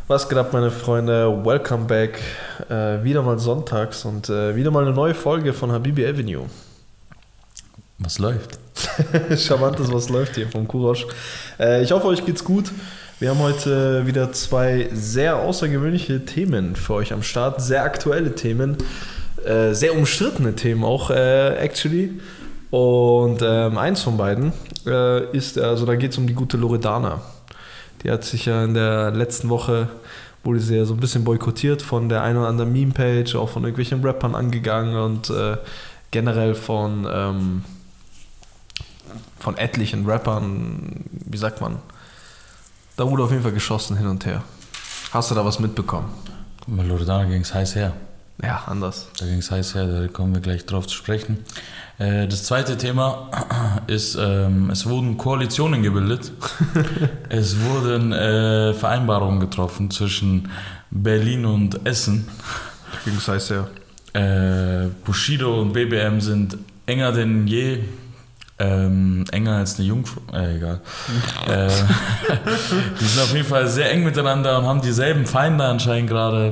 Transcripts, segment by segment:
Was geht ab, meine Freunde? Welcome back. Wieder mal sonntags und wieder mal eine neue Folge von Habibi Avenue. Was läuft? Charmantes, was läuft hier vom Kurosch. Ich hoffe, euch geht's gut. Wir haben heute wieder zwei sehr außergewöhnliche Themen für euch am Start. Sehr aktuelle Themen. Sehr umstrittene Themen auch, actually. Und eins von beiden ist, also da geht es um die gute Loredana. Die hat sich ja in der letzten Woche, wurde sie ja so ein bisschen boykottiert von der einen oder anderen Meme-Page, auch von irgendwelchen Rappern angegangen und generell von etlichen Rappern, wie sagt man, da wurde auf jeden Fall geschossen hin und her. Hast du da was mitbekommen? Bei Loredana ging es heiß her. Ja, anders. Da ging es heiß her, da kommen wir gleich drauf zu sprechen. Das zweite Thema ist, es wurden Koalitionen gebildet. Es wurden Vereinbarungen getroffen zwischen Berlin und Essen. Da ging es heiß her. Bushido und BBM sind enger denn je. Enger als eine Jungfrau. Egal. Die sind auf jeden Fall sehr eng miteinander und haben dieselben Feinde anscheinend gerade.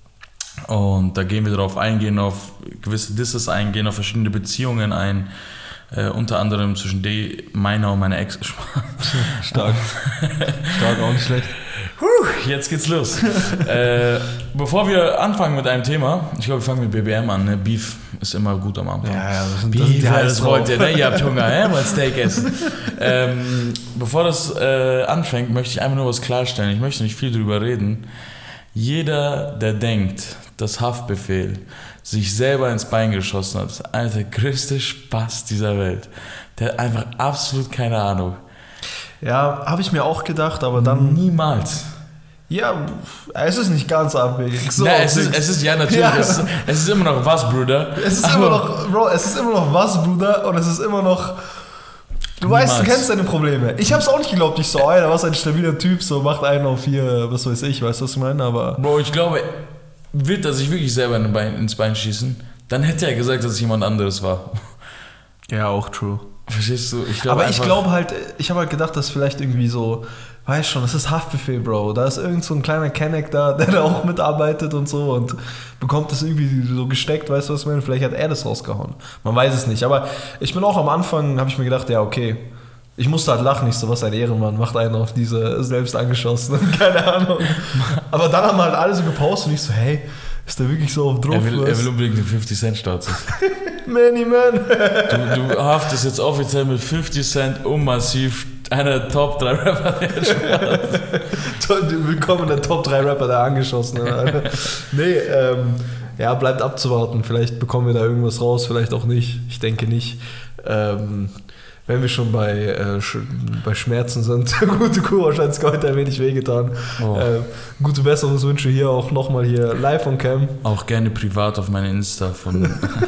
Und da gehen wir darauf eingehen, auf gewisse Disses eingehen, auf verschiedene Beziehungen ein. Unter anderem zwischen meiner und meiner Ex. Stark. Stark, auch nicht schlecht. Jetzt geht's los. Bevor wir anfangen mit einem Thema, ich glaube, wir fangen mit BBM an. Ne? Beef ist immer gut am Anfang. Ja, Beef, das wollt ihr, ne? Ihr habt Hunger, mal Steak essen. Bevor das anfängt, möchte ich einfach nur was klarstellen. Ich möchte nicht viel drüber reden. Jeder, der denkt, dass Haftbefehl sich selber ins Bein geschossen hat, ist einer der größte Spaß dieser Welt. Der hat einfach absolut keine Ahnung. Ja, habe ich mir auch gedacht, aber dann... Niemals. Ja, es ist nicht ganz abwegig. So, es ist ja natürlich, ja. Es ist immer noch was, Bruder. Es ist immer noch, Bro, es ist immer noch was, Bruder, und es ist immer noch... Du weißt, du kennst deine Probleme. Ich hab's auch nicht geglaubt, ich so, Alter, was ein stabiler Typ, so macht einen auf hier, was weiß ich, weißt du, was ich meine, aber... Bro, ich glaube, wird er sich wirklich selber ins Bein schießen, dann hätte er gesagt, dass es jemand anderes war. Ja, auch true. Verstehst du? Ich habe halt gedacht, dass vielleicht irgendwie so, weißt schon, das ist Haftbefehl, Bro. Da ist irgend so ein kleiner Kenneck da, der da auch mitarbeitet und so und bekommt das irgendwie so gesteckt, weißt du, was ich meine? Vielleicht hat er das rausgehauen. Man weiß es nicht. Aber ich bin auch am Anfang, habe ich mir gedacht, ja, okay. Ich musste halt lachen, nicht so, was ein Ehrenmann macht einen auf diese selbst angeschossen, keine Ahnung. Aber dann haben halt alle so gepostet und ich so, hey, ist der wirklich so auf drauf? Er will unbedingt den 50 Cent starten. Many man. Du haftest jetzt offiziell mit 50 Cent massiv einer der Top 3 Rapper. Willkommen der Top 3 Rapper, der angeschossen hat. Nee, ja, bleibt abzuwarten. Vielleicht bekommen wir da irgendwas raus, vielleicht auch nicht. Ich denke nicht. Wenn wir schon bei Schmerzen sind, gute Kurosch hat es heute ein wenig wehgetan. Oh. Gute Besserungswünsche hier auch nochmal hier live on cam. Auch gerne privat auf meine Insta von...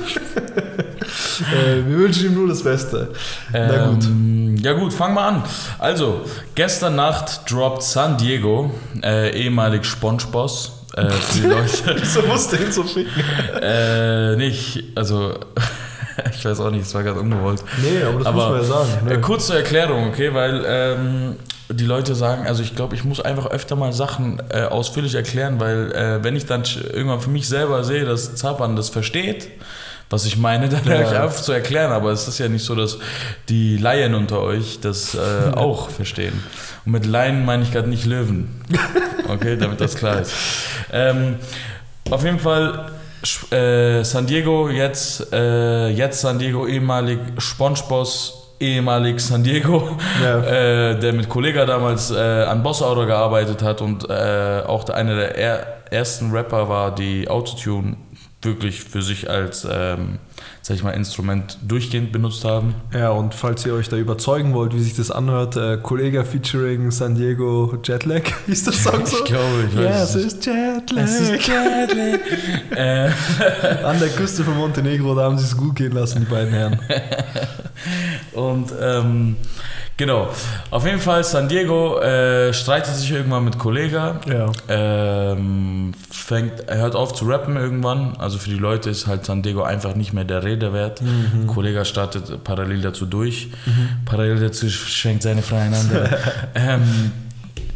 wir wünschen ihm nur das Beste. Na gut. Ja gut, fangen wir an. Also, gestern Nacht droppt San Diego, ehemalig SpongeBoss, für die Leute. Wieso musst du ihn so ficken? Nicht, also... Ich weiß auch nicht, es war gerade ungewollt. Nee, aber das muss man ja sagen. Ne? Kurz zur Erklärung, okay, weil die Leute sagen, also ich glaube, ich muss einfach öfter mal Sachen ausführlich erklären, weil wenn ich dann irgendwann für mich selber sehe, dass Zapan das versteht, was ich meine, dann höre ich auf zu erklären, aber es ist ja nicht so, dass die Laien unter euch das auch verstehen. Und mit Laien meine ich gerade nicht Löwen, okay, damit das klar ist. Auf jeden Fall... San Diego, jetzt San Diego, ehemalig SpongeBoss, ehemalig San Diego, ja. Der mit Kollega damals an Boss Auto gearbeitet hat und auch einer der ersten Rapper war, die Autotune wirklich für sich als sag ich mal, Instrument durchgehend benutzt haben. Ja, und falls ihr euch da überzeugen wollt, wie sich das anhört, Kollega featuring San Diego, Jetlag, hieß das Song so? Ich glaube, ich weiß. Ja, es ist Jetlag. Es ist Jetlag. An der Küste von Montenegro, da haben sie es gut gehen lassen, die beiden Herren. Und genau, auf jeden Fall San Diego streitet sich irgendwann mit Kollega, ja. Er hört auf zu rappen irgendwann, also für die Leute ist halt San Diego einfach nicht mehr der Rede wert. Kollega startet parallel dazu durch, parallel dazu schenkt seine Frau einander.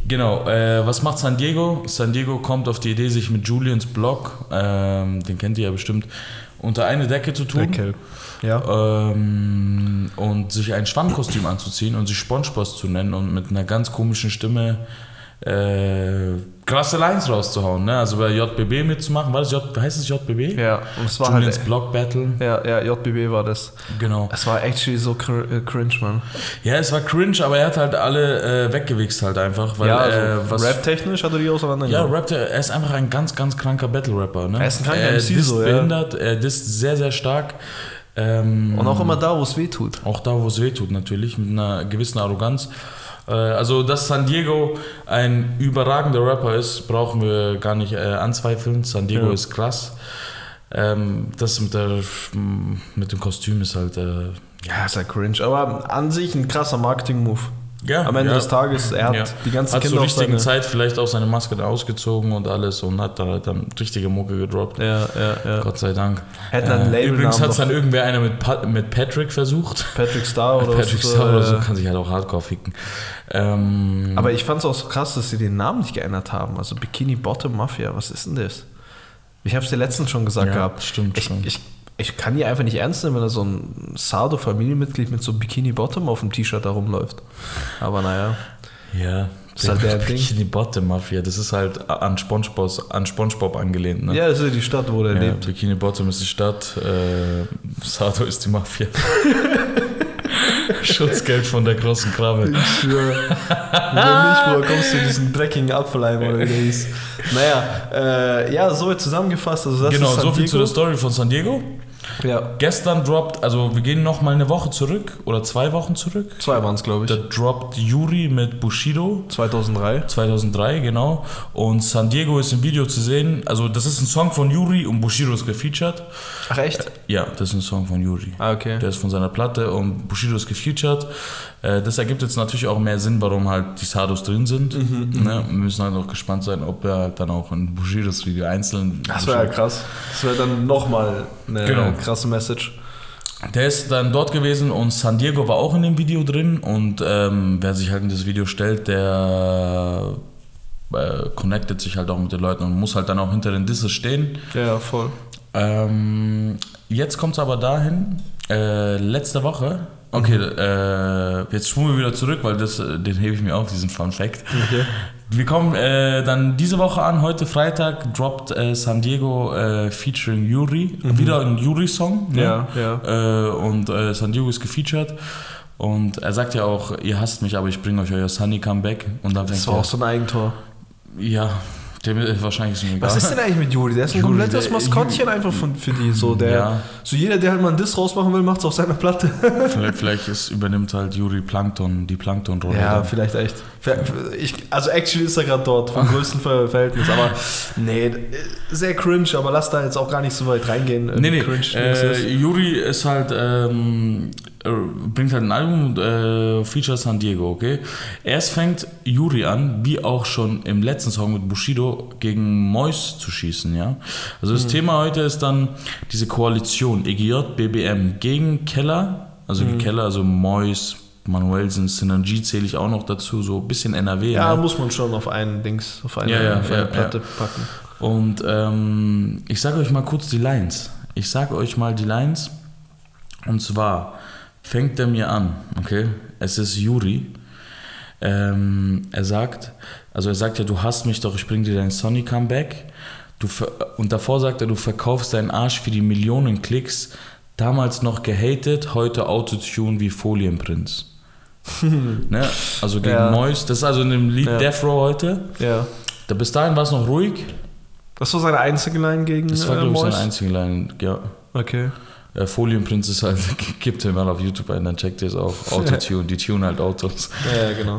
Genau, was macht San Diego? San Diego kommt auf die Idee, sich mit Julians Blog, den kennt ihr ja bestimmt, unter eine Decke zu tun. Deckel. Ja. Und sich ein Schwammkostüm anzuziehen und sich SpongeBob zu nennen und mit einer ganz komischen Stimme krasse Lines rauszuhauen, ne? Also bei JBB mitzumachen, war das heißt es JBB? Ja, und es war Julians halt Blog Battle. Ja, JBB war das. Genau. Es war actually so cringe, man. Ja, es war cringe, aber er hat halt alle weggewichst halt einfach. Weil, ja, also Rap-technisch hat er die auseinandergenommen. Ja, er ist einfach ein ganz, ganz kranker Battle-Rapper, ne? Er ist ein kranker MC so, ja. Behindert, er disst sehr, sehr stark. Und auch immer da, wo es weh tut. Auch da, wo es weh tut, natürlich, mit einer gewissen Arroganz. Also, dass San Diego ein überragender Rapper ist, brauchen wir gar nicht anzweifeln. San Diego ist krass. Das mit dem Kostüm ist halt... ja, ist halt cringe. Aber an sich ein krasser Marketing-Move. Ja, am Ende des Tages, er hat die ganzen Kinder zur richtigen Zeit vielleicht auch seine Maske da ausgezogen und alles und hat da dann richtige Mucke gedroppt. Ja. Gott sei Dank. Hätten dann übrigens hat es dann irgendwer einer mit Patrick versucht. Patrick Star oder so, kann sich halt auch hardcore ficken. Aber ich fand es auch so krass, dass sie den Namen nicht geändert haben. Also Bikini Bottom Mafia, was ist denn das? Ich habe es dir letztens schon gesagt gehabt. Stimmt schon. Ich kann die einfach nicht ernst nehmen, wenn da so ein Sardo-Familienmitglied mit so Bikini Bottom auf dem T-Shirt da rumläuft. Aber naja. Ja, das ist halt der Ding. Bikini Bottom Mafia, das ist halt an SpongeBob angelehnt. Ne? Ja, das ist ja die Stadt, wo der lebt. Bikini Bottom ist die Stadt, Sardo ist die Mafia. Schutzgeld von der großen Krabbe. Ich schwöre. Wenn nicht, woher kommst du in diesen dreckigen Apfeleimer oder wie der hieß? Naja, ja, so zusammengefasst. Also das genau, ist so viel zu der Story von San Diego. Ja. Gestern droppt, also wir gehen nochmal eine Woche zurück oder 2 Wochen zurück. 2 waren es, glaube ich. Da droppt Yuri mit Bushido. 2003, genau. Und San Diego ist im Video zu sehen. Also das ist ein Song von Yuri und Bushido ist gefeatured. Ach echt? Ja, das ist ein Song von Yuri. Ah, okay. Der ist von seiner Platte und Bushido ist gefeatured. Das ergibt jetzt natürlich auch mehr Sinn, warum halt die Sardos drin sind. Ne? Wir müssen halt auch gespannt sein, ob er dann auch in Bushidos Video einzeln... Das wäre ja krass. Das wäre dann nochmal eine krasse Message. Der ist dann dort gewesen und San Diego war auch in dem Video drin und wer sich halt in das Video stellt, der connectet sich halt auch mit den Leuten und muss halt dann auch hinter den Disses stehen. Ja, voll. Jetzt kommt es aber dahin, letzte Woche, okay, jetzt schwimmen wir wieder zurück, weil den hebe ich mir auf, diesen Fun Fact. Okay. Wir kommen dann diese Woche an, heute Freitag droppt San Diego featuring Yuri, wieder ein Yuri-Song. Ne? Ja. Und San Diego ist gefeatured. Und er sagt ja auch, ihr hasst mich, aber ich bringe euch euer Sunny Comeback. Und dann das war auch so ein Eigentor. Ja, dem ist wahrscheinlich so egal. Was ist denn eigentlich mit Yuri? Der ist ein komplettes Maskottchen einfach für die. So jeder, der halt mal einen Diss rausmachen will, macht es auf seiner Platte. Vielleicht übernimmt halt Yuri die Plankton-Rolle. Ja, vielleicht echt. Also actually ist er gerade dort vom größten Verhältnis. Aber nee, sehr cringe, aber lass da jetzt auch gar nicht so weit reingehen. Nee. Yuri ist halt... bringt halt ein Album und feature San Diego, okay? Erst fängt Yuri an, wie auch schon im letzten Song mit Bushido, gegen Mois zu schießen, ja? Also das Thema heute ist dann diese Koalition EGJ, BBM gegen Keller, also die Keller, also Mois, Manuelsen, Synergy zähle ich auch noch dazu, so ein bisschen NRW. Ja, ne? Muss man schon auf eine Platte packen. Und ich sage euch mal kurz die Lines. Und zwar fängt er mir an, okay? Es ist Yuri. Er sagt ja, du hasst mich, doch ich bring dir dein Sunny Comeback. Und davor sagt er, du verkaufst deinen Arsch für die Millionen Klicks. Damals noch gehatet, heute Autotune wie Folienprinz. Ne? Also gegen Mois. Das ist also in dem Lied Death Row heute. Ja. Bis dahin war es noch ruhig. Das war seine einzige Line gegen Mois? Das war, glaube ich, seine einzige Line, ja. Okay. Folienprinz ist halt, gibt ihr mal auf YouTube ein, dann checkt ihr es auch. Autotune, die tune halt Autos. Ja, genau.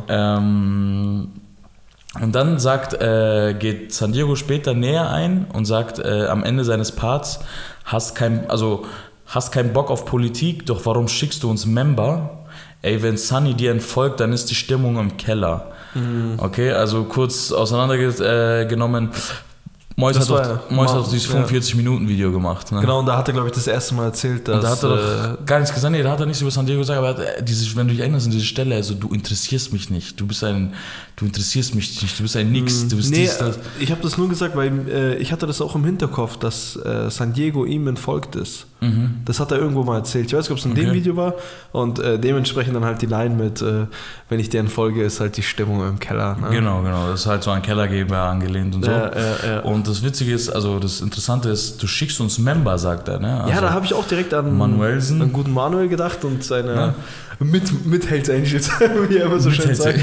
Und dann geht San Diego später näher ein und sagt am Ende seines Parts, hast keinen Bock auf Politik, doch warum schickst du uns Member? Ey, wenn Sunny dir entfolgt, dann ist die Stimmung im Keller. Okay, also kurz auseinandergenommen. Mois hat dieses 45-Minuten-Video gemacht. Ne? Genau, und da hat er, glaube ich, das erste Mal erzählt, dass... Und da hat er doch gar nichts gesagt, nee, da hat er nichts über San Diego gesagt, aber wenn du dich erinnerst an diese Stelle, also du interessierst mich nicht, du interessierst mich nicht, du bist ein Nix, du bist dies, das. Ich habe das nur gesagt, weil ich hatte das auch im Hinterkopf, dass San Diego ihm entfolgt ist. Mhm. Das hat er irgendwo mal erzählt. Ich weiß nicht, ob es in dem Video war und dementsprechend dann halt die Line mit, wenn ich dir entfolge, ist halt die Stimmung im Keller. Ne? Genau, das ist halt so an Kellergeber angelehnt und so. Ja. Und das Witzige ist, also das Interessante ist, du schickst uns Member, sagt er. Ne? Also ja, da habe ich auch direkt an einen guten Manuel gedacht und seine mit Hells Angels, wie er immer so schön sagt.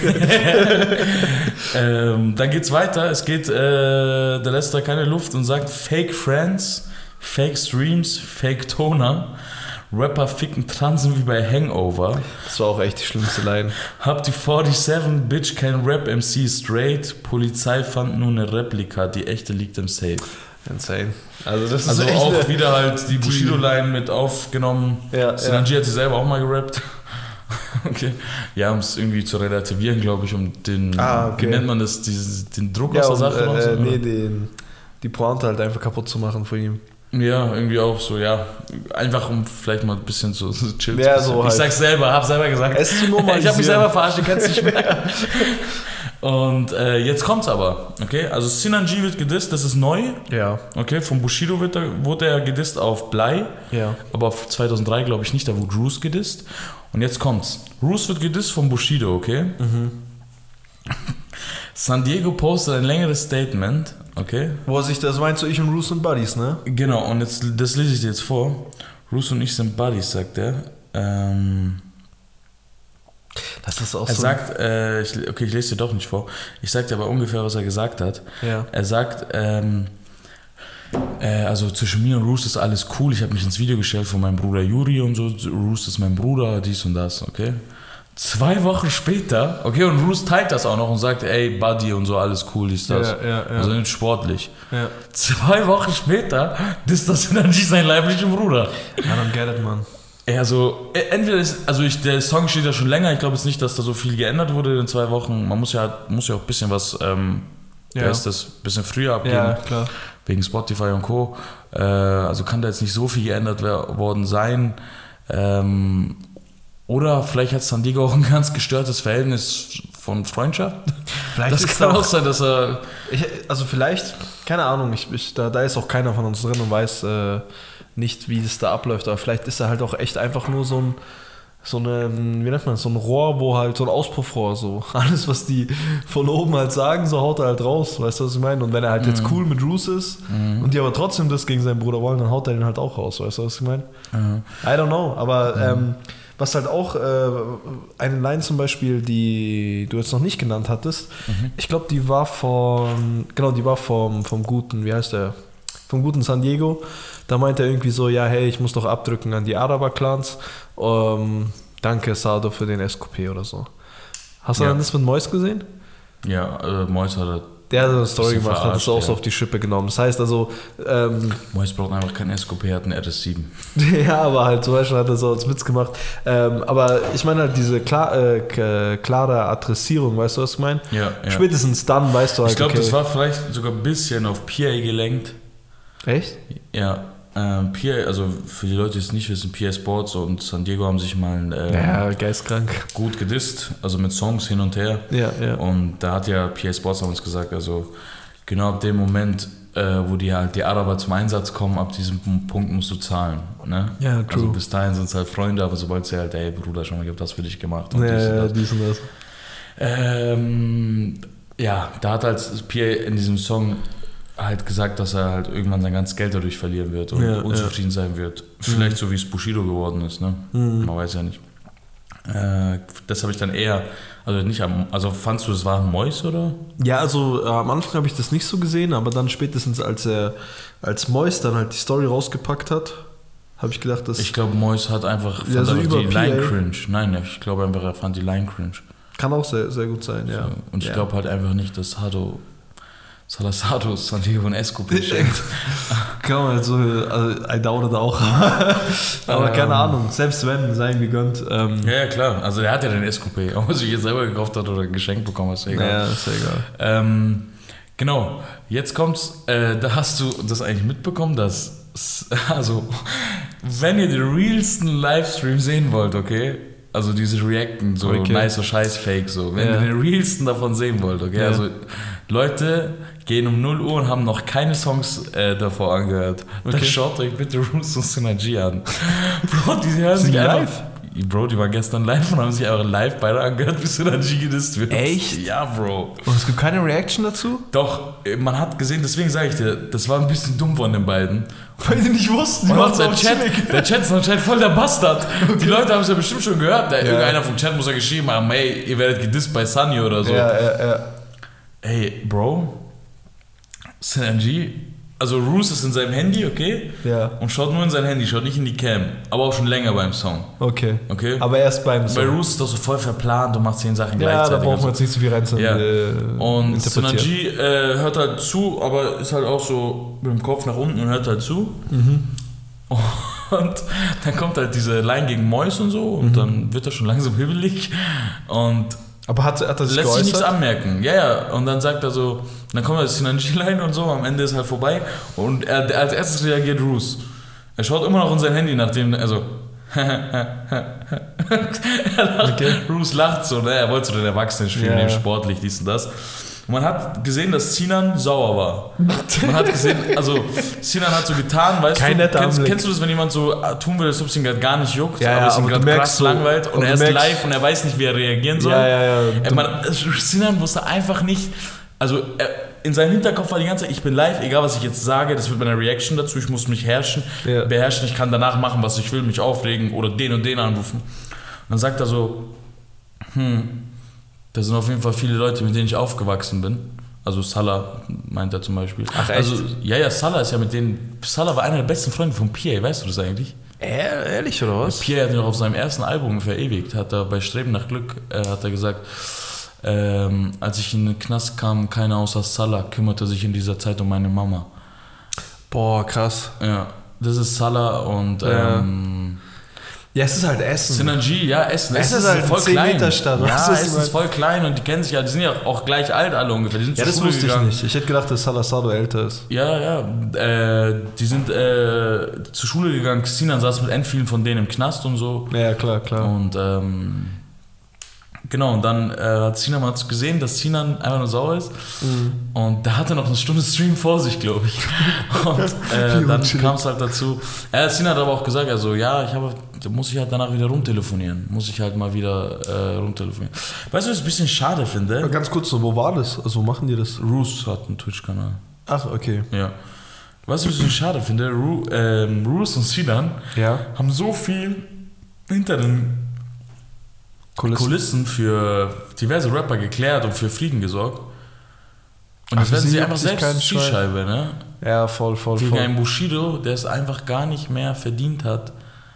Dann geht's weiter. Es geht, der lässt da keine Luft und sagt Fake Friends, Fake Streams, Fake Toner. Rapper ficken Transen wie bei Hangover. Das war auch echt die schlimmste Line. Hab die 47, Bitch, kein Rap-MC straight. Polizei fand nur eine Replika, die echte liegt im Safe. Insane. Also das ist also auch wieder halt die Bushido-Line mit aufgenommen. Sinanji hat sie selber auch mal gerappt. Okay. Ja, um es irgendwie zu relativieren, glaube ich, um den, wie nennt man das, den Druck aus der Sache raus? Die Pointe halt einfach kaputt zu machen von ihm. Ja, irgendwie auch so, ja. Einfach um vielleicht mal ein bisschen so chillen ja, zu so halt. Ich sag's selber, hab's selber gesagt. Es zu normalisieren. Ich hab mich selber verarscht, du kannst nicht mehr. Und jetzt kommt's aber, okay? Also Sinanji wird gedisst, das ist neu. Ja. Okay, von Bushido wurde er gedisst auf Blei. Ja. Aber auf 2003 glaube ich nicht, da wurde Roos gedisst. Und jetzt kommt's. Roos wird gedisst von Bushido, okay? Mhm. San Diego postet ein längeres Statement, okay? Wo er sich, das meinst du, ich und Roos sind Buddies, ne? Genau, und jetzt, das lese ich dir jetzt vor. Roos und ich sind Buddies, sagt er. Das ist auch er sagt, ich lese dir doch nicht vor. Ich sag dir aber ungefähr, was er gesagt hat. Ja. Er sagt, also zwischen mir und Roos ist alles cool. Ich habe mich ins Video gestellt von meinem Bruder Yuri und so. Roos ist mein Bruder, dies und das, okay? 2 Wochen später, okay, und Roos teilt das auch noch und sagt, ey, Buddy und so, alles cool, ist das. Ja. Also nicht sportlich. Ja. 2 Wochen später ist das Sinanji sein leiblicher Bruder. I don't get it, man. Also, entweder ist, der Song steht ja schon länger, ich glaube jetzt nicht, dass da so viel geändert wurde in 2 Wochen. Man muss ja auch ein bisschen was, ist das, bisschen früher abgeben. Ja, klar. Wegen Spotify und Co. Also kann da jetzt nicht so viel geändert worden sein. Oder vielleicht hat San Diego auch ein ganz gestörtes Verhältnis von Freundschaft. Vielleicht das kann auch sein, dass er... Also vielleicht, keine Ahnung, da ist auch keiner von uns drin und weiß nicht, wie es da abläuft. Aber vielleicht ist er halt auch echt einfach nur so ein Rohr, wo halt so ein Auspuffrohr, so alles, was die von oben halt sagen, so haut er halt raus, weißt du, was ich meine? Und wenn er halt jetzt cool mit Roos ist und die aber trotzdem das gegen seinen Bruder wollen, dann haut er den halt auch raus, weißt du, was ich meine? I don't know, aber was halt auch eine Line zum Beispiel, die du jetzt noch nicht genannt hattest, ich glaube, die war vom guten, wie heißt der? Vom guten San Diego. Da meinte er irgendwie so, ja, hey, ich muss doch abdrücken an die Araber-Clans. Danke, Sado, für den SQP oder so. Hast du dann das mit Mois gesehen? Ja, Mois hat der hat eine Story gemacht, hat es auch so auf die Schippe genommen. Das heißt also... Mois braucht einfach kein SQP, hat einen RS7. Ja, aber halt zum Beispiel hat er so als Witz gemacht. Aber ich meine halt diese klare Adressierung, weißt du, was ich meine? Ja. Spätestens dann weißt du halt, ich glaube, das war vielleicht sogar ein bisschen auf PA gelenkt. Echt? Ja. PA, also für die Leute, die es nicht wissen, PA Sports und San Diego haben sich mal geistkrank gut gedisst, also mit Songs hin und her. Ja. Und da hat ja PA Sports uns gesagt, also genau ab dem Moment, wo die Araber zum Einsatz kommen, ab diesem Punkt musst du zahlen. Ne? Ja, true. Also bis dahin sind es halt Freunde, aber sobald sie halt, ey Bruder, schon mal, ich hab das für dich gemacht. Und dies und das. Da hat halt PA in diesem Song halt gesagt, dass er halt irgendwann sein ganzes Geld dadurch verlieren wird und unzufrieden sein wird. Vielleicht so wie es Bushido geworden ist, ne? Man weiß ja nicht. Das habe ich dann eher, also fandst du, es war Mois, oder? Ja, also am Anfang habe ich das nicht so gesehen, aber dann spätestens als Mois dann halt die Story rausgepackt hat, habe ich gedacht, dass... Ich glaube, Mois hat einfach die Line cringe. Nein, ich glaube einfach, er fand die Line cringe. Kann auch sehr, sehr gut sein, ja. Und ich glaube halt einfach nicht, dass Salazado San Diego und SQP schenkt. Kann man halt so, also I doubt it auch. Aber keine Ahnung, selbst wenn, sei ihm gegönnt. Ja, klar. Also er hat ja den SQP, ob er sich jetzt selber gekauft hat oder geschenkt bekommen, ist ja egal. Ja, ist ja egal. Genau, jetzt kommt's, da hast du das eigentlich mitbekommen, dass, also, wenn ihr den realsten Livestream sehen wollt, okay, also diese Reacten, so nice, so scheiß Fake, so, wenn ihr den realsten davon sehen wollt, okay, also Leute gehen um 0 Uhr und haben noch keine Songs davor angehört. Okay. Dann schaut euch bitte Roos und Synergy an. Bro, die hören sich live. Bro, die waren gestern live und haben sich auch live beide angehört, bis Synergy gedisst wird. Echt? Ja, Bro. Und es gibt keine Reaction dazu? Doch, man hat gesehen, deswegen sage ich dir, das war ein bisschen dumm von den beiden. Weil die nicht wussten, die waren der Chat ist anscheinend voll der Bastard. Okay. Die Leute haben es ja bestimmt schon gehört. Irgendeiner vom Chat muss ja geschrieben haben, ey, ihr werdet gedisst bei Sunny oder so. Ja. Ey, Bro, Synergy, also Roos ist in seinem Handy, okay? Ja. Und schaut nur in sein Handy, schaut nicht in die Cam. Aber auch schon länger beim Song. Okay. Aber erst beim Song. Bei Roos ist das so voll verplant und macht 10 Sachen gleichzeitig. Ja, da brauchen wir jetzt nicht so viel rein zu und Synergy hört halt zu, aber ist halt auch so mit dem Kopf nach unten und hört halt zu. Und dann kommt halt diese Line gegen Mois und so und dann wird er schon langsam hibbelig und aber hat er sich lässt sich nichts anmerken. Ja. Und dann sagt er so, dann kommt das Synergy-Line und so, am Ende ist halt vorbei. Und als erstes reagiert Roos. Er schaut immer noch in sein Handy, nachdem, also Roos lacht so, ne? Er wollte so den Erwachsenen spielen, dem sportlich, dies und das. Und man hat gesehen, dass Sinan sauer war. Man hat gesehen, also Sinan hat so getan, weißt du, kennst du das, wenn jemand so tun will, als ob es ihn gerade gar nicht juckt, aber es ihn gerade krass langweilt und er ist live und er weiß nicht, wie er reagieren soll. Sinan wusste einfach nicht, also in seinem Hinterkopf war die ganze Zeit, ich bin live, egal was ich jetzt sage, das wird meine Reaction dazu, ich muss mich beherrschen, ich kann danach machen, was ich will, mich aufregen oder den und den anrufen. Und dann sagt er so, da sind auf jeden Fall viele Leute, mit denen ich aufgewachsen bin. Also Salah meint er zum Beispiel. Ach echt? Also, ja, Salah ist ja mit denen. Salah war einer der besten Freunde von Pierre, weißt du das eigentlich? Ehrlich oder was? Pierre hat ihn auch auf seinem ersten Album verewigt, hat er bei Streben nach Glück, hat er gesagt, als ich in den Knast kam, keiner außer Salah kümmerte sich in dieser Zeit um meine Mama. Boah, krass. Ja, das ist Salah und ja, es ist halt Essen. Synergy, ja, Essen. Es ist halt voll 10 klein. Meter Stadt. Ja, Essen ist voll klein und die kennen sich ja, die sind ja auch gleich alt alle ungefähr. Die sind ja, das wusste ich nicht. Ich hätte gedacht, dass Salah Sado älter ist. Ja, die sind zur Schule gegangen. Sinan saß mit vielen von denen im Knast und so. Ja, klar. Und genau, und dann hat Sinan mal gesehen, dass Sinan einfach nur sauer ist. Und da hatte noch eine Stunde Stream vor sich, glaube ich. Und dann kam es halt dazu. Sinan hat aber auch gesagt, also ja, da muss ich halt danach wieder rumtelefonieren. Weißt du, was ich ein bisschen schade finde? Ganz kurz, wo war das? Also wo machen die das? Roos hat einen Twitch-Kanal. Ach, okay. Ja. Was ich ein bisschen schade finde, Roos und Sinan haben so viel hinter den Kulissen für diverse Rapper geklärt und für Frieden gesorgt. Und das werden sie einfach selbst Zielscheibe, ne? Ja, voll. Gegen einen Bushido, der es einfach gar nicht mehr verdient hat,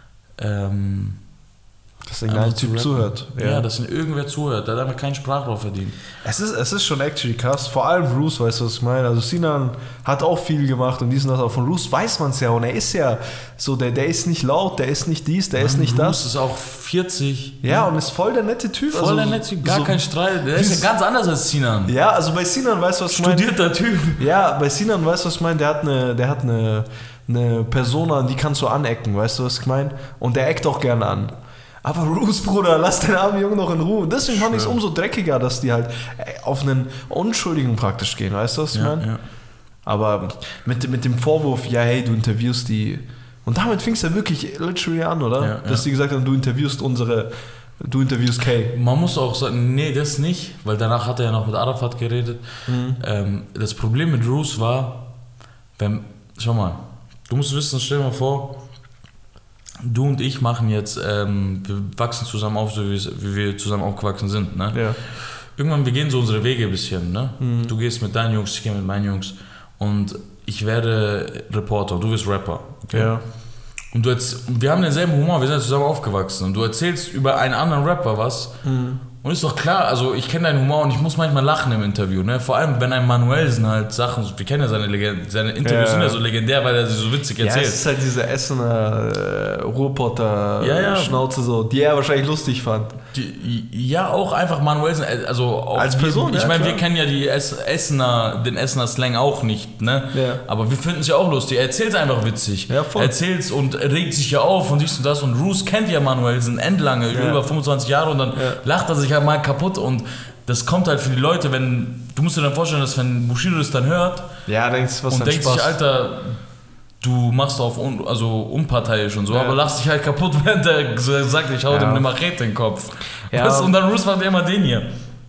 dass irgendein Typ zuhört. Ja, dass ihn irgendwer zuhört. Der hat einfach keinen Sprachrohr verdient. Es ist schon actually krass. Vor allem Roos, weißt du, was ich meine? Also Sinan hat auch viel gemacht und dies und das. Aber von Roos weiß man es ja. Und er ist ja so, der ist nicht laut, der ist nicht dies, der ist nicht das. Roos ist auch 40. Ja, und ist voll der nette Typ. Voll der nette Typ, gar kein Streit. Der ist ja ganz anders als Sinan. Ja, also bei Sinan, weißt du, was ich meine? Studierter Typ. Ja, bei Sinan, weißt du, was ich meine? Der hat eine Persona, die kannst du anecken, weißt du, was ich meine? Und der eckt auch gerne an. Aber Roos, Bruder, lass den armen Jungen noch in Ruhe. Deswegen fand ich es umso dreckiger, dass die halt auf einen Unschuldigen praktisch gehen, weißt du, was ich meine? Ja. Aber mit dem Vorwurf, ja, hey, du interviewst die. Und damit fing es ja wirklich literally an, oder? Ja, dass die gesagt haben, du interviewst Kay. Man muss auch sagen, nee, das nicht, weil danach hat er ja noch mit Arafat geredet. Das Problem mit Roos war, schau mal, du musst wissen, stell dir mal vor, du und ich machen jetzt, wir wachsen zusammen auf, so wie wir zusammen aufgewachsen sind. Ne? Ja. Irgendwann, wir gehen so unsere Wege ein bisschen. Ne? Du gehst mit deinen Jungs, ich gehe mit meinen Jungs. Und ich werde Reporter, du wirst Rapper. Okay? Ja. Und wir haben denselben Humor, wir sind zusammen aufgewachsen. Und du erzählst über einen anderen Rapper was. Und Und ist doch klar, also ich kenne deinen Humor und ich muss manchmal lachen im Interview, ne? Vor allem, wenn ein Manuelsen halt Sachen, wir kennen ja seine Interviews sind ja so legendär, weil er sie so witzig erzählt. Ja, es ist halt diese Essener Ruhrpotter Schnauze so, die er wahrscheinlich lustig fand. Ja, auch einfach Manuelsen, also auch als Person, ich meine, wir kennen ja den Essener Slang auch nicht, ne? Ja. Aber wir finden es ja auch lustig. Er erzählt es einfach witzig. Ja, voll. Er erzählt es und regt sich ja auf und dies und das. Und Roos kennt ja Manuelsen endlange, über 25 Jahre, und dann lacht er sich halt mal kaputt. Und das kommt halt für die Leute, du musst dir dann vorstellen, dass wenn Bushido das dann hört, denkt sich, Alter, du machst auf unparteiisch und so, aber lachst dich halt kaputt, während er sagt, ich hau dem eine Machete in den Kopf. Ja. Und dann Roos macht immer den hier.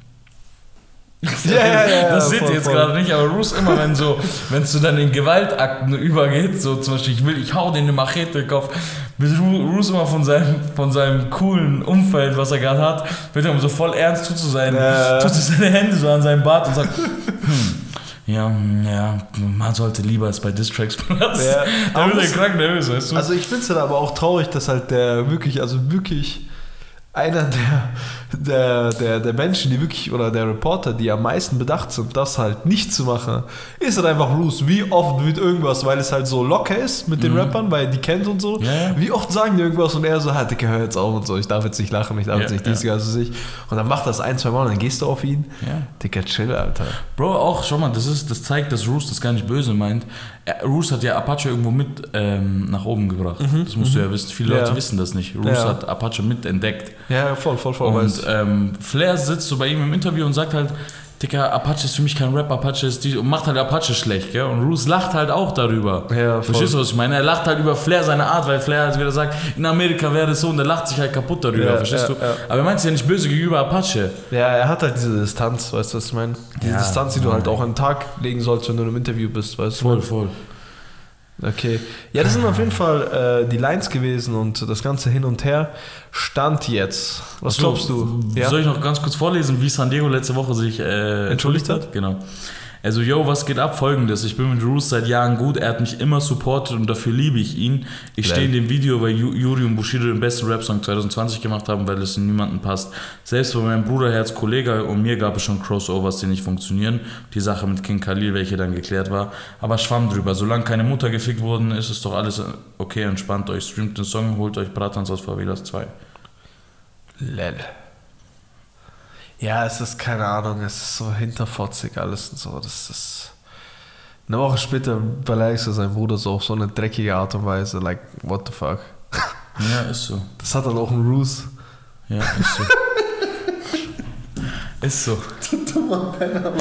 Das seht ihr jetzt gerade nicht, aber Roos immer, wenn es so dann in Gewaltakten übergeht, so zum Beispiel, ich hau den eine Machete in den Kopf, wird Roos immer von seinem coolen Umfeld, was er gerade hat, wird er immer so voll ernst, tut so seine Hände so an seinem Bart und sagt, ja, man sollte lieber es bei Distracks belassen. Ja, da wird er krank nervös, weißt du? Also ich finde es halt aber auch traurig, dass halt der wirklich einer der Menschen, die wirklich, oder der Reporter, die am meisten bedacht sind, das halt nicht zu machen, ist halt einfach Roos. Wie oft wird irgendwas, weil es halt so locker ist mit den Rappern, weil die kennt und so, wie oft sagen die irgendwas und er so, Digga, hör jetzt auf und so, ich darf jetzt nicht lachen, ich darf jetzt nicht dies, also ich. Und dann macht das 1-2 Mal und dann gehst du auf ihn. Ja. Digga, chill, Alter. Bro, auch, schau mal, das zeigt, dass Roos das gar nicht böse meint. Roos hat ja Apache irgendwo mit nach oben gebracht. Das musst du ja wissen. Viele Leute wissen das nicht. Roos hat Apache mit entdeckt. Ja, voll. Und Flair sitzt so bei ihm im Interview und sagt halt, Digga, Apache ist für mich kein Rap, Apache ist die, und macht halt Apache schlecht, gell? Und Roos lacht halt auch darüber. Ja, verstehst du, was ich meine? Er lacht halt über Flair seine Art, weil Flair halt wieder sagt, in Amerika wäre es so, und er lacht sich halt kaputt darüber, verstehst du? Ja. Aber er meint es ja nicht böse gegenüber Apache. Ja, er hat halt diese Distanz, weißt du, was ich meine? Diese Distanz, die du halt auch an den Tag legen sollst, wenn du in einem Interview bist, weißt du? Voll. Okay. Ja, das sind auf jeden Fall die Lines gewesen und das Ganze hin und her. Stand jetzt. Was glaubst du? Soll ich noch ganz kurz vorlesen, wie San Diego letzte Woche sich entschuldigt hat? Genau. Also, was geht ab? Folgendes. Ich bin mit Roos seit Jahren gut. Er hat mich immer supportet und dafür liebe ich ihn. Ich stehe in dem Video, weil Yuri und Bushido den besten Rap-Song 2020 gemacht haben, weil es in niemanden passt. Selbst bei meinem Bruderherz, Kollege und mir gab es schon Crossovers, die nicht funktionieren. Die Sache mit King Khalil, welche dann geklärt war. Aber schwamm drüber. Solange keine Mutter gefickt worden ist, ist doch alles okay. Entspannt euch. Streamt den Song, holt euch Bratans aus Favelas 2. Lel. Ja, es ist keine Ahnung, es ist so hinterfotzig alles und so. Das ist. Eine Woche später beleidigst du seinen Bruder so auf so eine dreckige Art und Weise. Like, what the fuck? Ja, ist so. Das hat dann auch einen Roos. Ja, ist so. Ist so. Du dummer Penner, Mann.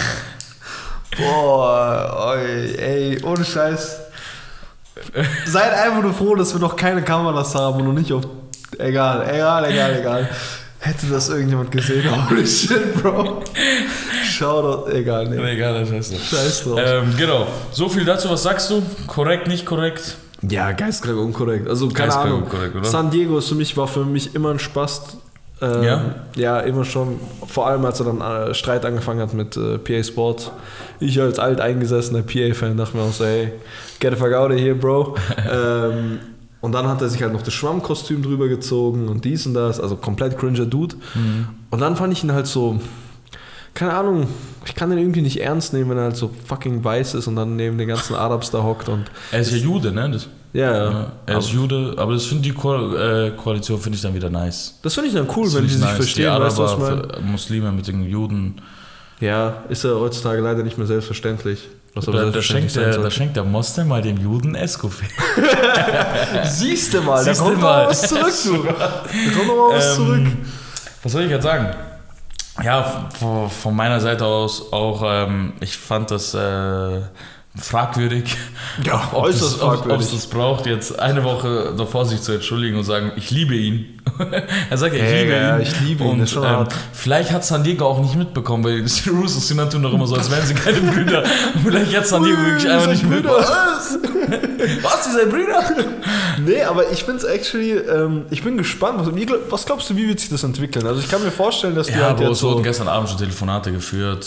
Boah, ey, ohne Scheiß. Seid einfach nur froh, dass wir noch keine Kameras haben und nicht auf. Egal. Hätte das irgendjemand gesehen? Holy shit, Bro. Shoutout, egal. Nee. Egal, Scheiß drauf. Genau. So viel dazu, was sagst du? Korrekt, nicht korrekt? Ja, geistkrank unkorrekt. Also, keine Ahnung. Unkorrekt, oder? San Diego war für mich immer ein Spaß. Ja, immer schon. Vor allem, als er dann Streit angefangen hat mit PA Sports. Ich als alteingesessener PA-Fan dachte mir auch so, hey, get the fuck out of here, Bro. Und dann hat er sich halt noch das Schwammkostüm drüber gezogen und dies und das, also komplett cringer Dude. Und dann fand ich ihn halt so, keine Ahnung, ich kann den irgendwie nicht ernst nehmen, wenn er halt so fucking weiß ist und dann neben den ganzen Arabs da hockt. Und er ist ja Jude, ne? Ja. Er ist Jude, aber das finde die Koalition finde ich dann wieder nice. Das finde ich dann cool, wenn die sich verstehen, die weißt du, was ich meine? Muslime mit den Juden. Ja, ist ja heutzutage leider nicht mehr selbstverständlich. Da schenkt der Moslem mal dem Juden Escoffier. Siehst du mal, da kommt noch was zurück, du. Da kommt noch was zurück. Was soll ich jetzt sagen? Ja, von meiner Seite aus auch, ich fand das fragwürdig. Ja, äußerst fragwürdig. Ob es das braucht, jetzt eine Woche davor sich zu entschuldigen und sagen, ich liebe ihn. Er sagt, ich liebe ihn. Und vielleicht hat San Diego auch nicht mitbekommen, weil die Roos und Sinan tun doch immer so, als wären sie keine Brüder. Und vielleicht hat San Diego wirklich einfach nicht mitbekommen. Was, ihr seid Brüder? Nee, aber ich finde es actually, ich bin gespannt. Was glaubst du, wie wird sich das entwickeln? Also ich kann mir vorstellen, dass die halt jetzt so... Es wurden gestern Abend schon Telefonate geführt.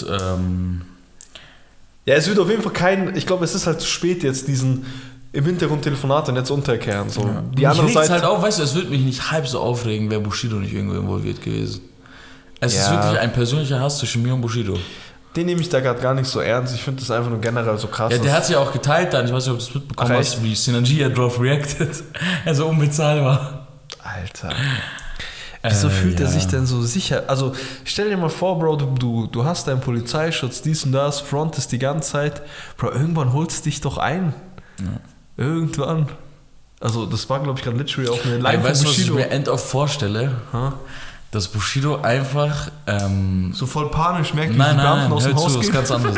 Ja, es wird auf jeden Fall ich glaube, es ist halt zu spät jetzt diesen im Hintergrund Telefonate und jetzt unterkehren. So. Ja. Die andere Seite halt auf, weißt du, es wird mich nicht halb so aufregen, wäre Bushido nicht irgendwo involviert gewesen. Es ist wirklich ein persönlicher Hass zwischen mir und Bushido. Den nehme ich da gerade gar nicht so ernst. Ich finde das einfach nur generell so krass. Ja, der hat sich ja auch geteilt dann. Ich weiß nicht, ob du es mitbekommen hast, wie Synergy drauf reacted. Also unbezahlbar. Alter. Wieso fühlt er sich denn so sicher? Also stell dir mal vor, Bro, du hast deinen Polizeischutz, dies und das, frontest die ganze Zeit. Bro, irgendwann holst du dich doch ein. Ja. Irgendwann. Also das war, glaube ich, gerade literally auch eine Line von Bushido. Weißt du, was ich mir vorstelle? Dass Bushido einfach so voll panisch merkt, wie die Beamten aus dem Haus gehen. Das ist ganz anders.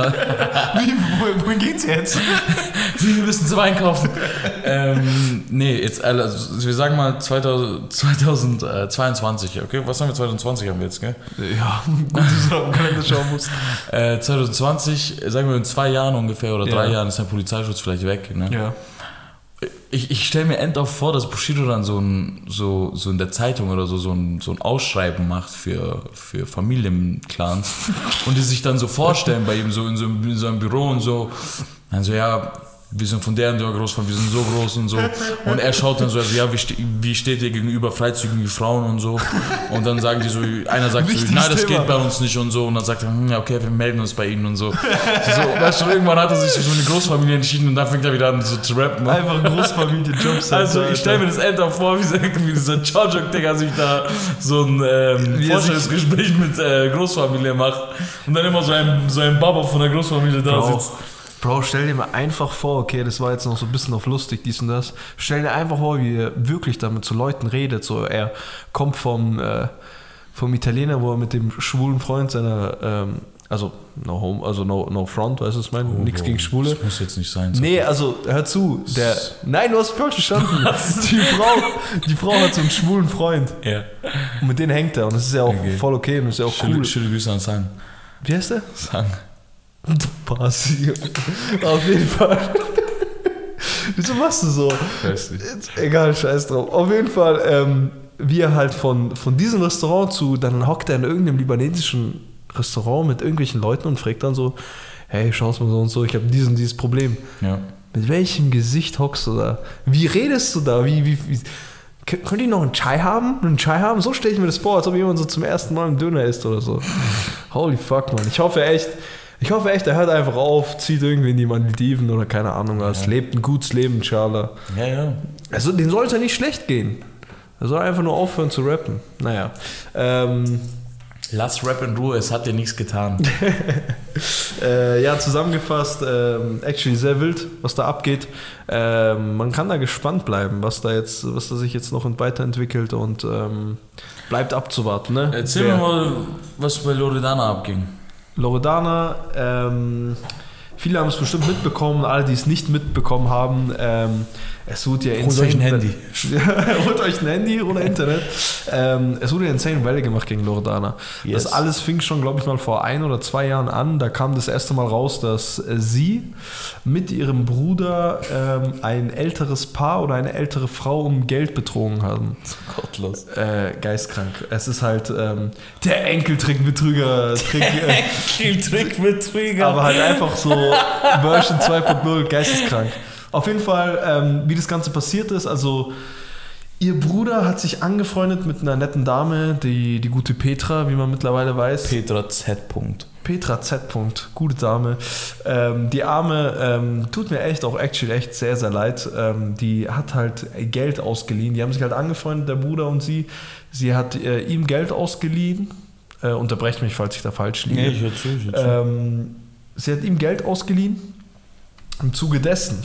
Wohin geht's jetzt? Wir müssen zum Einkaufen. Nee, jetzt, also, wir sagen mal 2022, okay? Was haben wir 2020 haben wir jetzt, gell? Ja, gut, dass du auf den Kalender schauen musst. 2020, sagen wir in 2 Jahren ungefähr oder 3 Jahren ist der Polizeischutz vielleicht weg, ne? Ja. Ich stelle mir endlich vor, dass Bushido dann so in der Zeitung oder so ein Ausschreiben macht für Familienclans und die sich dann so vorstellen bei ihm so in so einem Büro und so. Dann so, ja, wir sind von der und der Großfamilie, wir sind so groß und so. Und er schaut dann so, also, ja, wie steht ihr gegenüber freizügigen Frauen und so. Und dann sagen die so, einer sagt so, nein, das geht bei uns nicht und so. Und dann sagt er, ja, okay, wir melden uns bei ihnen und so. Weißt du, irgendwann hat er sich für eine Großfamilie entschieden und dann fängt er wieder an so zu rappen. Einfach Großfamilie-Jobs. Also ich stelle mir das endlich vor, wie dieser Chojok-Digger sich da so ein Vorstellungsgespräch mit Großfamilie macht und dann immer so ein Baba von der Großfamilie da sitzt. Bro, stell dir mal einfach vor, okay, das war jetzt noch so ein bisschen auf lustig, dies und das. Stell dir einfach vor, wie er wirklich da mit so Leuten redet. So, er kommt vom Italiener, wo er mit dem schwulen Freund seiner, no front, weißt du, was ich meine? Nichts gegen Schwule. Das muss jetzt nicht sein. So. Nee, also, hör zu. Nein, du hast falsch verstanden. Die Frau hat so einen schwulen Freund. Ja. Und mit denen hängt er. Und das ist ja auch voll okay und das ist ja auch cool. Schöne Grüße an Sang. Wie heißt der? Sang. Passi. Auf jeden Fall. Wieso machst du so? Weiß nicht. Egal, scheiß drauf. Auf jeden Fall, wie er halt von diesem Restaurant dann hockt er in irgendeinem libanesischen Restaurant mit irgendwelchen Leuten und fragt dann so, hey, schau's mal so und so, ich habe dieses Problem. Ja. Mit welchem Gesicht hockst du da? Wie redest du da? Könnt ihr noch einen Chai haben? So stelle ich mir das vor, als ob jemand so zum ersten Mal einen Döner isst oder so. Holy fuck, Mann. Ich hoffe echt, er hört einfach auf, zieht irgendwie in die Malediven oder keine Ahnung was, lebt ein gutes Leben, inshallah. Ja. Also, den soll es ja nicht schlecht gehen. Er soll einfach nur aufhören zu rappen. Naja. Lass Rap in Ruhe, es hat dir nichts getan. Ja, zusammengefasst, actually sehr wild, was da abgeht. Man kann da gespannt bleiben, was da sich jetzt noch weiterentwickelt und bleibt abzuwarten. Ne? Erzähl mir mal, was bei Loredana abging. Loredana, viele haben es bestimmt mitbekommen, alle, die es nicht mitbekommen haben, es wurde ja Holt euch ein Handy. Holt euch ein Handy oder Internet. Es wurde ja insane Welle gemacht gegen Loredana. Yes. Das alles fing schon, glaube ich, mal vor 1 oder 2 Jahren an. Da kam das erste Mal raus, dass sie mit ihrem Bruder ein älteres Paar oder eine ältere Frau um Geld betrogen haben. Gottlos. Geistkrank. Es ist halt der Enkeltrickbetrüger. Enkeltrickbetrüger. Aber halt einfach so Version 2.0, geisteskrank. Auf jeden Fall, wie das Ganze passiert ist, also ihr Bruder hat sich angefreundet mit einer netten Dame, die gute Petra, wie man mittlerweile weiß. Petra Z. Gute Dame. Die Arme tut mir echt sehr, sehr leid. Die hat halt Geld ausgeliehen. Die haben sich halt angefreundet, der Bruder und sie. Sie hat ihm Geld ausgeliehen. Unterbrecht mich, falls ich da falsch liege. Nee, ich höre zu. Sie hat ihm Geld ausgeliehen. Im Zuge dessen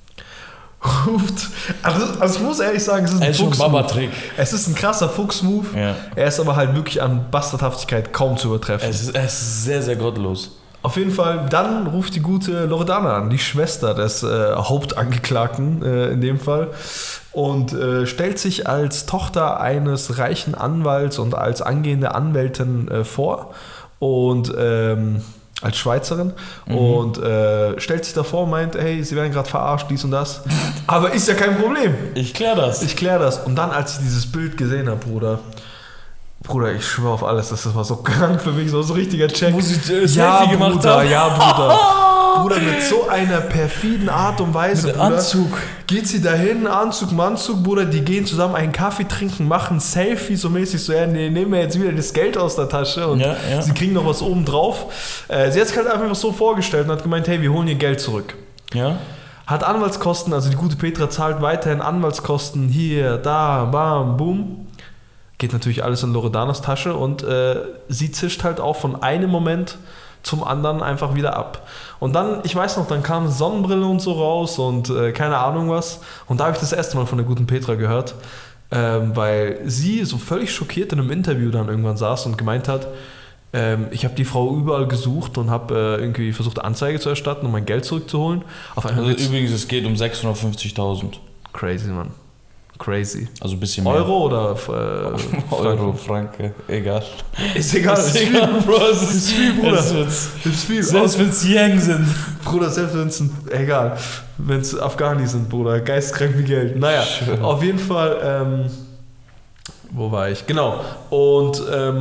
also ich muss ehrlich sagen, es ist ein Fuchs-Move. Es ist ein krasser Fuchs-Move. Ja. Er ist aber halt wirklich an Bastardhaftigkeit kaum zu übertreffen. Es ist sehr, sehr gottlos. Auf jeden Fall, dann ruft die gute Loredana an, die Schwester des Hauptangeklagten in dem Fall, und stellt sich als Tochter eines reichen Anwalts und als angehende Anwältin vor und als Schweizerin und stellt sich davor und meint, hey, sie werden gerade verarscht, dies und das. Aber ist ja kein Problem. Ich klär das. Und dann, als ich dieses Bild gesehen habe, Bruder, ich schwöre auf alles, das war so krank für mich, so ein richtiger Check. Wo sie Selfie gemacht haben. Ja, Bruder. Bruder, mit so einer perfiden Art und Weise, Mit Bruder, Anzug. geht sie dahin, Anzug, Bruder, die gehen zusammen einen Kaffee trinken, machen Selfie so mäßig, so, ja, nee, nehmen wir jetzt wieder das Geld aus der Tasche und sie kriegen noch was oben drauf. Sie hat sich halt einfach so vorgestellt und hat gemeint, hey, wir holen ihr Geld zurück. Ja. Hat Anwaltskosten, also die gute Petra zahlt weiterhin Anwaltskosten, hier, da, bam, boom. Geht natürlich alles in Loredanas Tasche und sie zischt halt auch von einem Moment zum anderen einfach wieder ab. Und dann, ich weiß noch, dann kam Sonnenbrille und so raus und keine Ahnung was. Und da habe ich das erste Mal von der guten Petra gehört, weil sie so völlig schockiert in einem Interview dann irgendwann saß und gemeint hat, ich habe die Frau überall gesucht und habe irgendwie versucht, Anzeige zu erstatten, um mein Geld zurückzuholen. Auf einmal Also übrigens, es geht um 650.000. Crazy, Mann. Crazy. Also ein bisschen mehr. Euro oder Euro, Franke, egal. Ist egal, ist egal, Bro. Es ist viel, Bruder. Ist viel. Selbst wenn es Yang sind. Bruder, selbst wenn es egal. Wenn es Afghani sind, Bruder. Geistkrank wie Geld. Naja, auf jeden Fall, wo war ich? Genau. Und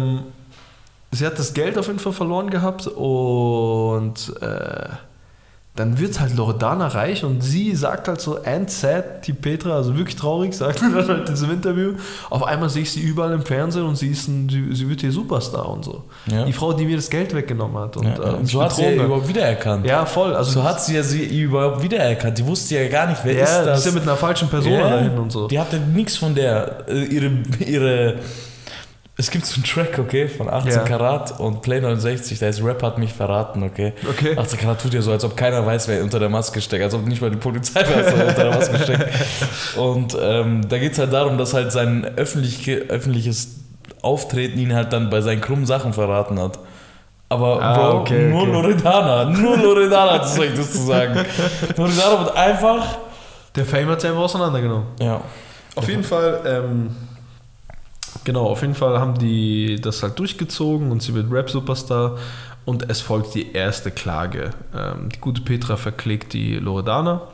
sie hat das Geld auf jeden Fall verloren gehabt und dann wird halt Loredana reich und sie sagt halt so, and sad, die Petra, also wirklich traurig, sagt sie dann halt in diesem Interview. Auf einmal sehe ich sie überall im Fernsehen und sie wird hier Superstar und so. Ja. Die Frau, die mir das Geld weggenommen hat. Und, so hat sie ja überhaupt wiedererkannt. Ja, voll. Also so hat sie überhaupt wiedererkannt. Die wusste ja gar nicht, wer ist das. Ja, ist ja mit einer falschen Person dahin und so. Die hatte nichts von der, ihre es gibt so einen Track, okay, von 18 Karat und Play 69, da ist Rap hat mich verraten, okay. 18 Karat tut ja so, als ob keiner weiß, wer unter der Maske steckt, als ob nicht mal die Polizei weiß, wer unter der Maske steckt. Und da geht es halt darum, dass halt sein öffentliches Auftreten ihn halt dann bei seinen krummen Sachen verraten hat. Aber nur Loredana hat es euch das zu sagen. Loredana wird einfach... Der Fame hat sie einfach auseinandergenommen. Ja. Auf jeden Fall... Genau, auf jeden Fall haben die das halt durchgezogen und sie wird Rap-Superstar und es folgt die erste Klage. Die gute Petra verklägt die Loredana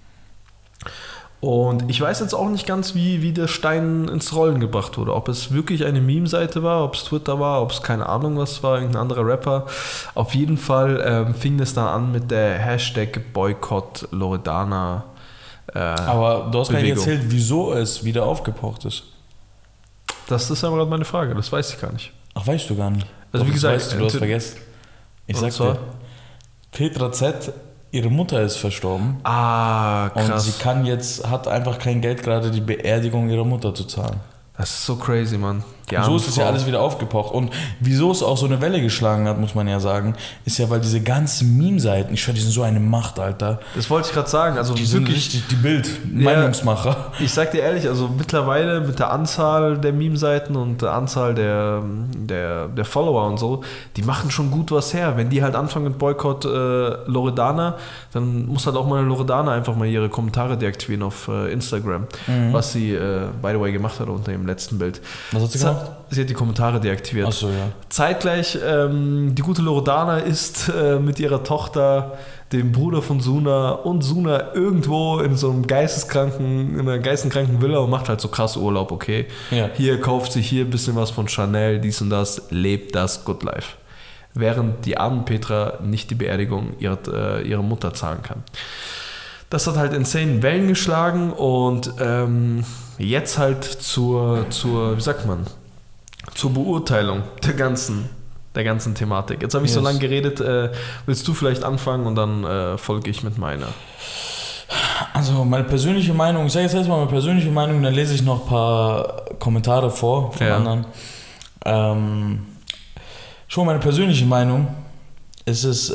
und ich weiß jetzt auch nicht ganz, wie der Stein ins Rollen gebracht wurde. Ob es wirklich eine Meme-Seite war, ob es Twitter war, ob es keine Ahnung was war, irgendein anderer Rapper. Auf jeden Fall fing es da an mit der Hashtag Boykott Loredana. Aber du hast gar nicht erzählt, wieso es wieder aufgepocht ist. Das ist aber gerade meine Frage, das weiß ich gar nicht. Ach, weißt du gar nicht? Also wie gesagt, du hast vergessen. Ich sag dir, Petra Z, ihre Mutter ist verstorben. Ah, krass. Und sie hat einfach kein Geld, gerade die Beerdigung ihrer Mutter zu zahlen. Das ist so crazy, Mann. So ist es ja alles wieder aufgepocht. Und wieso es auch so eine Welle geschlagen hat, muss man ja sagen, ist ja, weil diese ganzen Meme-Seiten, ich schwör, die sind so eine Macht, Alter. Das wollte ich gerade sagen. Also die sind richtig die Meinungsmacher. Ich sag dir ehrlich, also mittlerweile mit der Anzahl der Meme-Seiten und der Anzahl der Follower und so, die machen schon gut was her. Wenn die halt anfangen mit Boykott Loredana, dann muss halt auch mal Loredana einfach mal ihre Kommentare deaktivieren auf Instagram. Was sie, by the way, gemacht hat unter ihrem letzten Bild. Was hat sie gemacht? Sie hat die Kommentare deaktiviert. Ach so, ja. Zeitgleich, die gute Loredana ist mit ihrer Tochter, dem Bruder von Suna und Suna irgendwo in so einem in einer geisteskranken Villa und macht halt so krass Urlaub, okay? Ja. Hier kauft sie hier ein bisschen was von Chanel, dies und das, lebt das Good Life. Während die arme Petra nicht die Beerdigung ihrer Mutter zahlen kann. Das hat halt insane Wellen geschlagen und jetzt halt zur wie sagt man, zur Beurteilung der ganzen Thematik. Jetzt habe ich so lange geredet, willst du vielleicht anfangen und dann folge ich mit meiner. Also meine persönliche Meinung, ich sage jetzt erstmal meine persönliche Meinung, dann lese ich noch ein paar Kommentare vor von anderen. Schon meine persönliche Meinung, es ist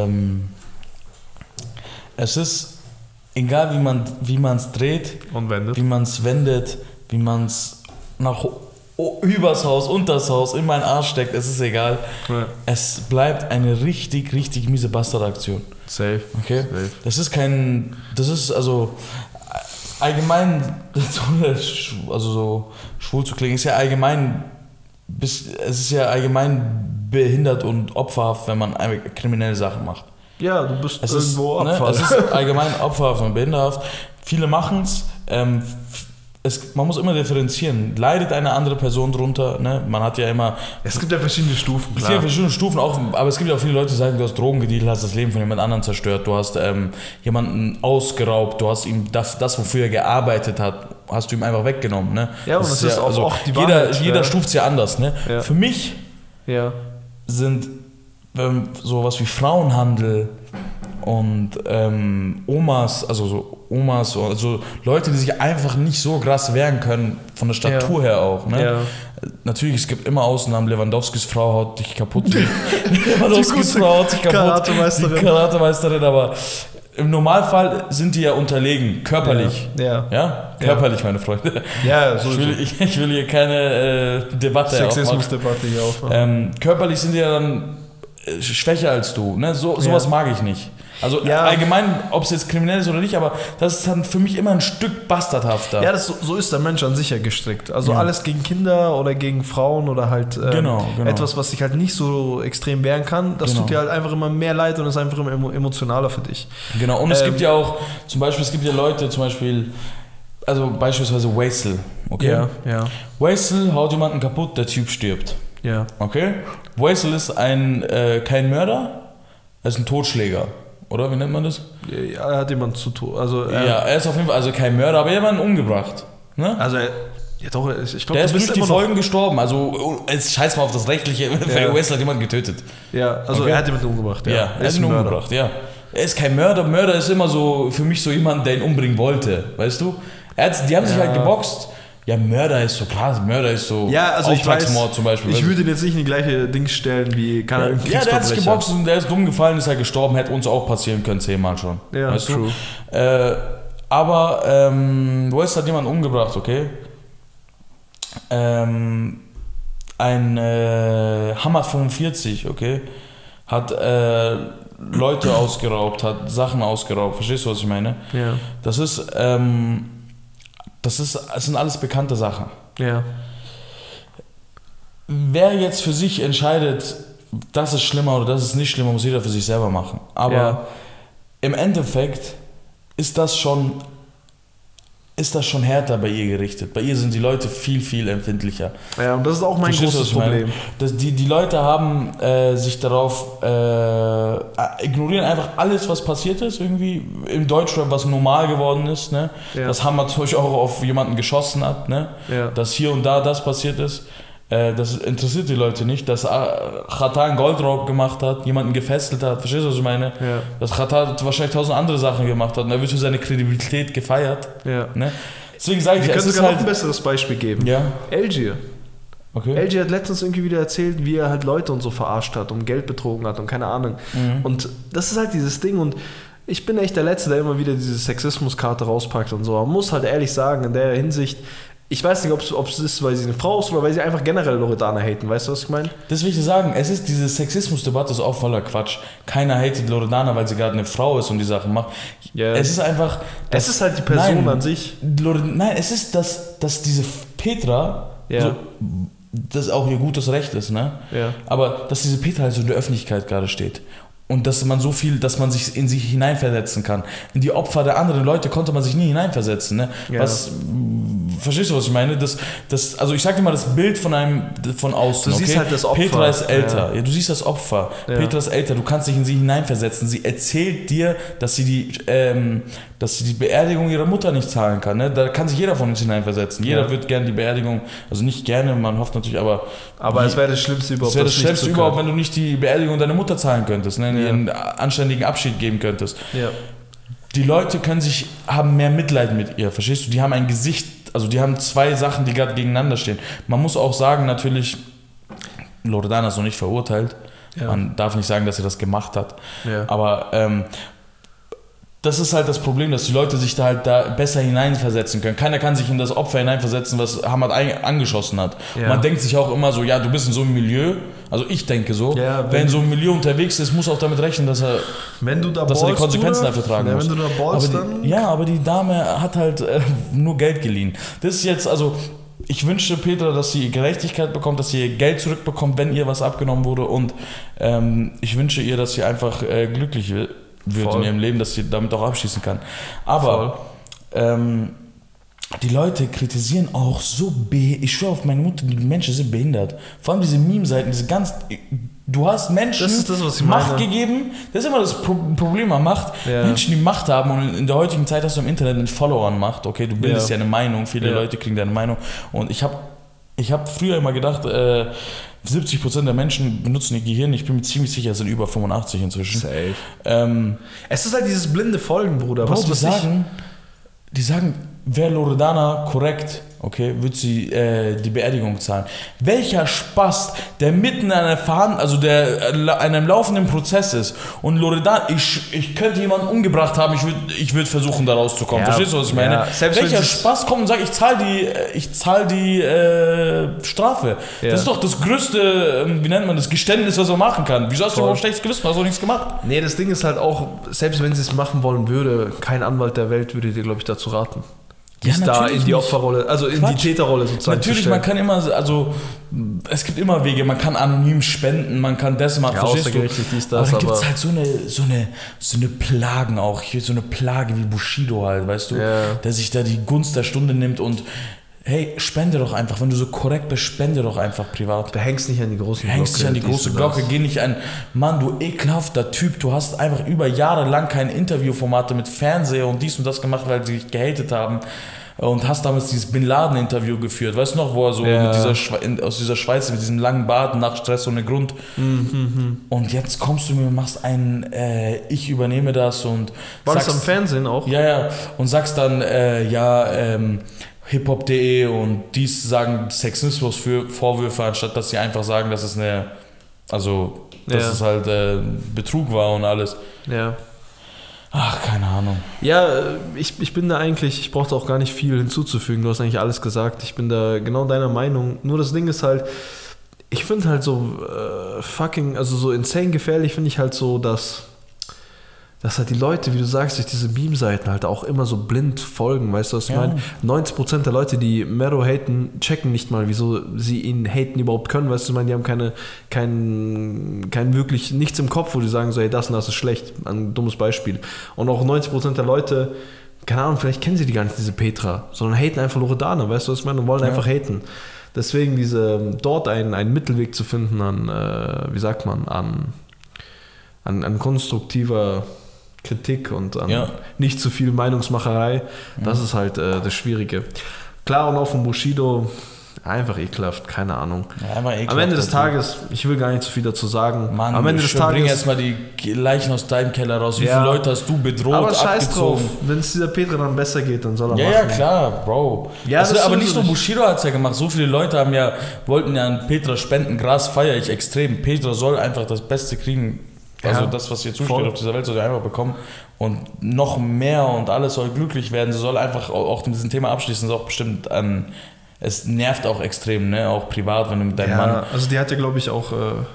egal wie man es dreht und wendet. Wie man es wendet, wie man es nach übers Haus, unters Haus, in meinen Arsch steckt, es ist egal. Ja. Es bleibt eine richtig, richtig miese Bastardaktion. Safe. Okay? Safe. Das ist also allgemein, also so schwul zu klingen, ist ja allgemein, es ist ja allgemein behindert und opferhaft, wenn man kriminelle Sachen macht. Ja, du bist irgendwo Opfer. Es ist allgemein opferhaft und behinderhaft. Viele machen es. man muss immer differenzieren. Leidet eine andere Person drunter? Ne? Man hat ja immer... Es gibt ja verschiedene Stufen, klar. Es gibt ja verschiedene Stufen, auch, aber es gibt ja auch viele Leute, die sagen, du hast Drogen gedealt, hast das Leben von jemand anderem zerstört, du hast jemanden ausgeraubt, du hast ihm das, wofür er gearbeitet hat, hast du ihm einfach weggenommen. Ne? Ja, und das ist auch, also auch die Wahrheit. Jeder stuft es ja anders. Ne? Ja. Für mich sind sowas wie Frauenhandel und Omas, also Leute, die sich einfach nicht so krass wehren können, von der Statur her auch. Ne? Ja. Natürlich, es gibt immer Ausnahmen, Lewandowskis Frau haut dich kaputt. Lewandowskis Frau haut dich kaputt. Die Karatemeisterin, aber im Normalfall sind die ja unterlegen, körperlich. Ja? Körperlich, meine Freunde. Ja, so ich will hier keine Debatte Sexismus-Debatte hier aufmachen. Körperlich sind die ja dann schwächer als du. Ne? Sowas mag ich nicht. Also allgemein, ob es jetzt kriminell ist oder nicht, aber das ist dann für mich immer ein Stück bastardhafter. Ja, so ist der Mensch an sich ja gestrickt. Also alles gegen Kinder oder gegen Frauen oder halt genau. etwas, was sich halt nicht so extrem wehren kann, das tut dir halt einfach immer mehr leid und ist einfach immer emotionaler für dich. Genau, und es gibt ja auch, zum Beispiel, es gibt ja Leute, also beispielsweise Waisel, okay? Ja. Waisel haut jemanden kaputt, der Typ stirbt. Ja. Okay? Waisel ist kein Mörder, er ist ein Totschläger. Oder wie nennt man das? Ja, er hat jemanden zu tun. Also, er ist auf jeden Fall also kein Mörder, aber jemanden umgebracht. Ne? Also, ich glaube, der ist durch die Folgen gestorben. Also, scheiß mal auf das Rechtliche. Waisel hat jemanden getötet. Ja, also er hat jemanden umgebracht. Ja, er hat ihn umgebracht, ja. Er ist kein Mörder. Mörder ist immer so für mich so jemand, der ihn umbringen wollte. Weißt du? Die haben sich halt geboxt. Ja, Mörder ist so klar, Mörder ist so Auftragsmord zum Beispiel. Ich würde ihn jetzt nicht in die gleiche Ding stellen wie der hat sich geboxt und der ist dumm gefallen, ist halt gestorben, hätte uns auch passieren können, 10-mal schon. Ja, weißt true. Aber West hat jemanden umgebracht, okay? Ein Hammer 45, okay? Hat Leute ausgeraubt, hat Sachen ausgeraubt, verstehst du, was ich meine? Ja. Das sind alles bekannte Sachen. Ja. Wer jetzt für sich entscheidet, das ist schlimmer oder das ist nicht schlimmer, muss jeder für sich selber machen. Aber im Endeffekt ist das schon härter bei ihr gerichtet. Bei ihr sind die Leute viel, viel empfindlicher. Ja, und das ist auch mein großes Problem. Die Leute haben sich darauf ignorieren einfach alles, was passiert ist, irgendwie im Deutschrap, was normal geworden ist, ne? Ja. Dass Hammer zum Beispiel auch auf jemanden geschossen hat, ne? Ja. Dass hier und da das passiert ist. Das interessiert die Leute nicht, dass Xatar einen Goldraub gemacht hat, jemanden gefesselt hat, verstehst du, was ich meine? Ja. Dass Xatar wahrscheinlich 1000 andere Sachen gemacht hat und er wird für seine Kredibilität gefeiert. Ja. Ne? Deswegen sage ich, es ist sogar noch ein besseres Beispiel geben. Ja. Elgier. Okay. Elgier hat letztens irgendwie wieder erzählt, wie er halt Leute und so verarscht hat und Geld betrogen hat und keine Ahnung. Mhm. Und das ist halt dieses Ding und ich bin echt der Letzte, der immer wieder diese Sexismuskarte rauspackt und so. Man muss halt ehrlich sagen, in der Hinsicht, ich weiß nicht, ob es ist, weil sie eine Frau ist oder weil sie einfach generell Loredana haten. Weißt du, was ich meine? Das will ich dir sagen. Diese Sexismus-Debatte ist auch voller Quatsch. Keiner hatet Loredana, weil sie gerade eine Frau ist und die Sachen macht. Yeah. Es ist einfach... Es ist halt die Person an sich. Nein, es ist, dass diese Petra... Ja. So, das auch ihr gutes Recht ist, ne? Ja. Aber dass diese Petra halt so in der Öffentlichkeit gerade steht. Und dass man dass man sich in sich hineinversetzen kann. In die Opfer der anderen Leute konnte man sich nie hineinversetzen. Ne? Ja. Verstehst du, was ich meine? Also ich sag dir mal das Bild von außen. Du siehst halt das Opfer. Petra ist älter. Ja, du siehst das Opfer. Ja. Petra ist älter. Du kannst dich in sie hineinversetzen. Sie erzählt dir, dass sie die Beerdigung ihrer Mutter nicht zahlen kann. Ne? Da kann sich jeder von uns hineinversetzen. Jeder wird gerne die Beerdigung, also nicht gerne, man hofft natürlich, aber es wäre das Schlimmste überhaupt. Es wäre das Schlimmste überhaupt, wenn du nicht die Beerdigung deiner Mutter zahlen könntest, ne? Einen anständigen Abschied geben könntest. Ja. Die Leute haben mehr Mitleid mit ihr, verstehst du? Die haben ein Gesicht, also die haben zwei Sachen, die gerade gegeneinander stehen. Man muss auch sagen, natürlich, Loredana ist noch nicht verurteilt. Ja. Man darf nicht sagen, dass sie das gemacht hat. Ja. Aber das ist halt das Problem, dass die Leute sich da besser hineinversetzen können. Keiner kann sich in das Opfer hineinversetzen, was Hamad angeschossen hat. Ja. Man denkt sich auch immer so, ja, du bist in so einem Milieu, also ich denke so, wer in so einem Milieu unterwegs ist, muss auch damit rechnen, dass er die Konsequenzen dafür tragen muss. Wenn du da ballst, dann... Ja, aber die Dame hat halt nur Geld geliehen. Das ist jetzt, also... Ich wünsche Petra, dass sie Gerechtigkeit bekommt, dass sie ihr Geld zurückbekommt, wenn ihr was abgenommen wurde und ich wünsche ihr, dass sie einfach glücklich wird in ihrem Leben, dass sie damit auch abschließen kann. Aber die Leute kritisieren auch so ich schwöre auf meine Mutter, die Menschen sind behindert. Vor allem diese Meme-Seiten, du hast Menschen das ist das, was ich Macht meine. gegeben, das ist immer das Problem an Macht. Ja. Menschen, die Macht haben und in der heutigen Zeit hast du im Internet mit Followern Macht, okay, du bildest ja eine Meinung, viele Leute kriegen deine Meinung und ich hab früher immer gedacht, 70% der Menschen benutzen ihr Gehirn, ich bin mir ziemlich sicher, es sind über 85 inzwischen. Safe. Es ist halt dieses blinde Folgen, Bruder. Bro, die sagen, wäre Loredana korrekt, okay, würde sie die Beerdigung zahlen. Welcher Spast, der mitten in einer der in einem laufenden Prozess ist und Loredana, ich könnte jemanden umgebracht haben, ich würd versuchen, da rauszukommen. Ja, verstehst du, was ich meine? Ja. Welcher Spast kommt und sagt, ich zahl die Strafe. Ja. Das ist doch das größte, wie nennt man das, Geständnis, was man machen kann. Wieso hast du überhaupt schlechtes Gewissen? Hast du nichts gemacht? Nee, das Ding ist halt auch, selbst wenn sie es machen wollen würde, kein Anwalt der Welt würde dir, glaube ich, dazu raten. Da in die Opferrolle, also in die Täterrolle sozusagen. Natürlich, man kann immer, es gibt immer Wege, man kann anonym spenden, man kann das machen, verstehst du? Dies, das, aber dann gibt es halt so eine Plagen auch, so eine Plage wie Bushido halt, weißt du, der sich da die Gunst der Stunde nimmt und hey, spende doch einfach, wenn du so korrekt bist, spende doch einfach privat. Du hängst nicht an die große Glocke. Hängst nicht an die große Glocke, geh nicht an, Mann, du ekelhafter Typ, du hast einfach über Jahre lang keine Interviewformate mit Fernseher und dies und das gemacht, weil sie dich gehatet haben. Und hast damals dieses Bin Laden-Interview geführt, weißt du noch, wo er so aus dieser Schweiz mit diesem langen Bart nach Stress ohne Grund. Und jetzt kommst du mir und machst ich übernehme das und war sagst, das am Fernsehen auch? Ja, und sagst dann, hiphop.de und dies sagen Sexismus für Vorwürfe, anstatt dass sie einfach sagen, dass es es halt Betrug war und alles. Ja. Ach, keine Ahnung. Ja, ich bin da eigentlich, ich brauchte auch gar nicht viel hinzuzufügen, du hast eigentlich alles gesagt, ich bin da genau deiner Meinung, nur das Ding ist halt, ich finde halt so so insane gefährlich finde ich halt so, dass halt die Leute, wie du sagst, durch diese Meme-Seiten halt auch immer so blind folgen, weißt du, was ich meine? 90% der Leute, die Mero haten, checken nicht mal, wieso sie ihn haten überhaupt können, weißt du, ich meine, die haben kein wirklich nichts im Kopf, wo die sagen so, hey, das und das ist schlecht, ein dummes Beispiel. Und auch 90% der Leute, keine Ahnung, vielleicht kennen sie die gar nicht, diese Petra, sondern haten einfach Loredana, weißt du, was ich meine, und wollen einfach haten. Deswegen dort einen Mittelweg zu finden an, an konstruktiver Kritik und nicht zu viel Meinungsmacherei, das ist halt das Schwierige. Klar, und auch von Bushido, einfach ekelhaft, keine Ahnung. Ja, ekelhaft, am Ende des Tages, ich will gar nicht zu viel dazu sagen, Mann, am Ende des Tages... bring jetzt mal die Leichen aus deinem Keller raus, wie viele Leute hast du bedroht, aber scheiß abgezogen. drauf, wenn es dieser Petra dann besser geht, dann soll er machen. Ja, klar, Bro. Ja, das aber nicht nur Bushido hat es ja gemacht, so viele Leute wollten ja an Petra spenden, Gras feiere ich extrem. Petra soll einfach das Beste kriegen. Also das, was ihr zusteht auf dieser Welt, soll sie einfach bekommen und noch mehr und alles soll glücklich werden. Sie soll einfach auch mit diesem Thema abschließen. Das ist auch bestimmt es nervt auch extrem, ne? Auch privat, wenn du mit deinem Mann... Also die hat ja, glaube ich, auch,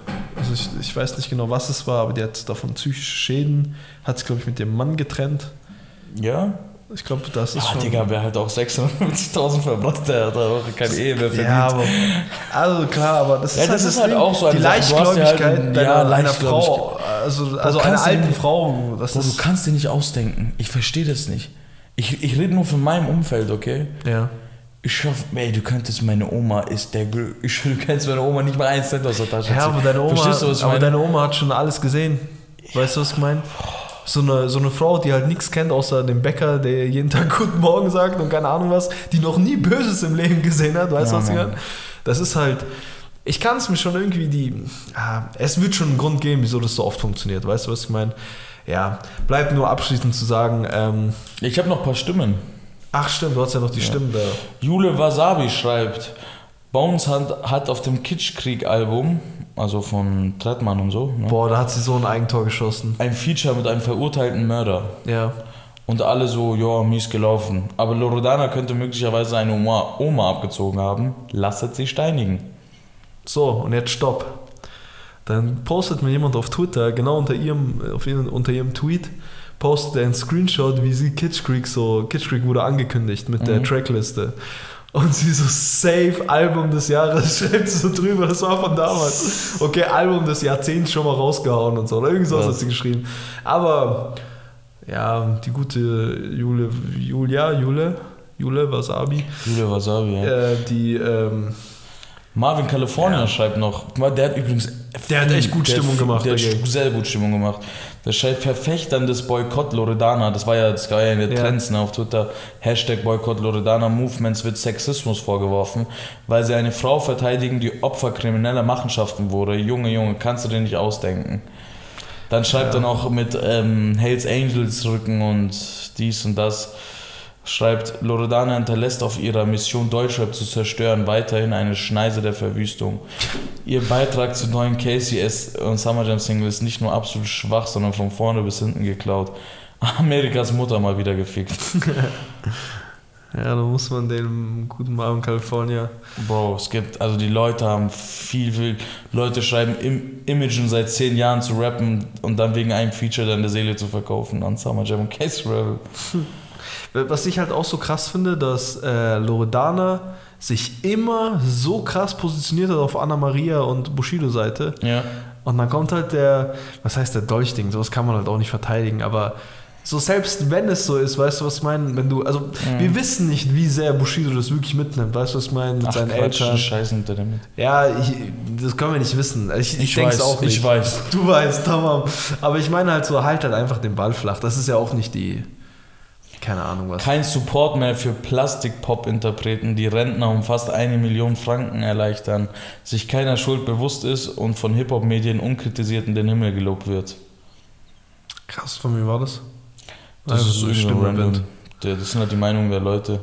ich weiß nicht genau, was es war, aber die hat davon psychische Schäden, hat sich, glaube ich, mit ihrem Mann getrennt. Ja? Ich glaube, das ist schon... Digga, wer halt auch 650.000 verbrannt, der hat auch keine Ehe mehr verdient. Ja, aber... Also klar, aber das ist, das ist halt auch so die Leichtgläubigkeit einer Frau, also einer alten Frau. Du kannst dir nicht ausdenken. Ich verstehe das nicht. Ich rede nur von meinem Umfeld, okay? Ja. Ich hoffe, du könntest, meine Oma ist du kennst meine Oma nicht mal 1 Cent aus der Tasche ziehen. Ja, aber deine Oma hat schon alles gesehen. Weißt du, was ich meine? So eine Frau, die halt nichts kennt, außer dem Bäcker, der jeden Tag Guten Morgen sagt und keine Ahnung was, die noch nie Böses im Leben gesehen hat, weißt du, was ich meine? Das ist halt, ich kann es mir schon irgendwie es wird schon einen Grund geben, wieso das so oft funktioniert, weißt du, was ich meine? Ja, bleibt nur abschließend zu sagen, ich habe noch ein paar Stimmen. Ach stimmt, du hast ja noch die Stimmen da. Jule Wasabi schreibt, Bones hat auf dem Kitschkrieg-Album, also von Trettmann und so, ne? Boah, da hat sie so ein Eigentor geschossen. Ein Feature mit einem verurteilten Mörder. Ja. Und alle so, ja, mies gelaufen. Aber Loredana könnte möglicherweise eine Oma abgezogen haben. Lasset sie steinigen. So, und jetzt stopp. Dann postet mir jemand auf Twitter, genau unter ihrem Tweet, postet er einen Screenshot, wie sie Kitschkrieg wurde angekündigt mit der Trackliste. Und sie so, safe Album des Jahres, schreibt sie so drüber, das war von damals. Okay, Album des Jahrzehnts schon mal rausgehauen und so, oder irgend sowas hat sie geschrieben. Aber, ja, die gute Jule, Jule Wasabi. Jule Wasabi, ja. Die, Marvin California schreibt noch, der hat übrigens... Der hat echt gut Stimmung gemacht. Der hat sehr gut Stimmung gemacht. Der schreibt Verfechtern des Boykott Loredana, das war ja in der Trends, ne, auf Twitter, Hashtag Boykott Loredana Movements wird Sexismus vorgeworfen, weil sie eine Frau verteidigen, die Opfer krimineller Machenschaften wurde. Junge, kannst du dir nicht ausdenken. Dann schreibt er noch mit Hells Angels Rücken und dies und das. Schreibt, Loredana hinterlässt auf ihrer Mission Deutschrap zu zerstören weiterhin eine Schneise der Verwüstung. Ihr Beitrag zur neuen KCS und Summer Jam Single ist nicht nur absolut schwach, sondern von vorne bis hinten geklaut. Amerikas Mutter mal wieder gefickt. Ja, da muss man den guten Marvin California. Bro, es gibt, also die Leute haben viel, Leute schreiben Imagen seit 10 Jahren zu rappen und dann wegen einem Feature deine Seele zu verkaufen an Summer Jam und KC Rebel. Was ich halt auch so krass finde, dass Loredana sich immer so krass positioniert hat auf Anna Maria und Bushido-Seite. Ja. Und dann kommt halt der Dolchding, sowas kann man halt auch nicht verteidigen, aber so selbst wenn es so ist, weißt du, was ich meine? Wenn du, also wir wissen nicht, wie sehr Bushido das wirklich mitnimmt, weißt du, was ich meine? Mit seinen Eltern. Scheiße nimmt er damit. Ja, das können wir nicht wissen. Ich denke es auch nicht. Ich weiß. Du weißt, tamam. Aber ich meine halt so, halt einfach den Ball flach. Das ist ja auch nicht die... Keine Ahnung was. Kein Support mehr für Plastik-Pop-Interpreten, die Rentner um fast 1 Million Franken erleichtern, sich keiner Schuld bewusst ist und von Hip-Hop-Medien unkritisiert in den Himmel gelobt wird. Krass, von wem war das? Das ist irgendein random. Das sind halt die Meinungen der Leute.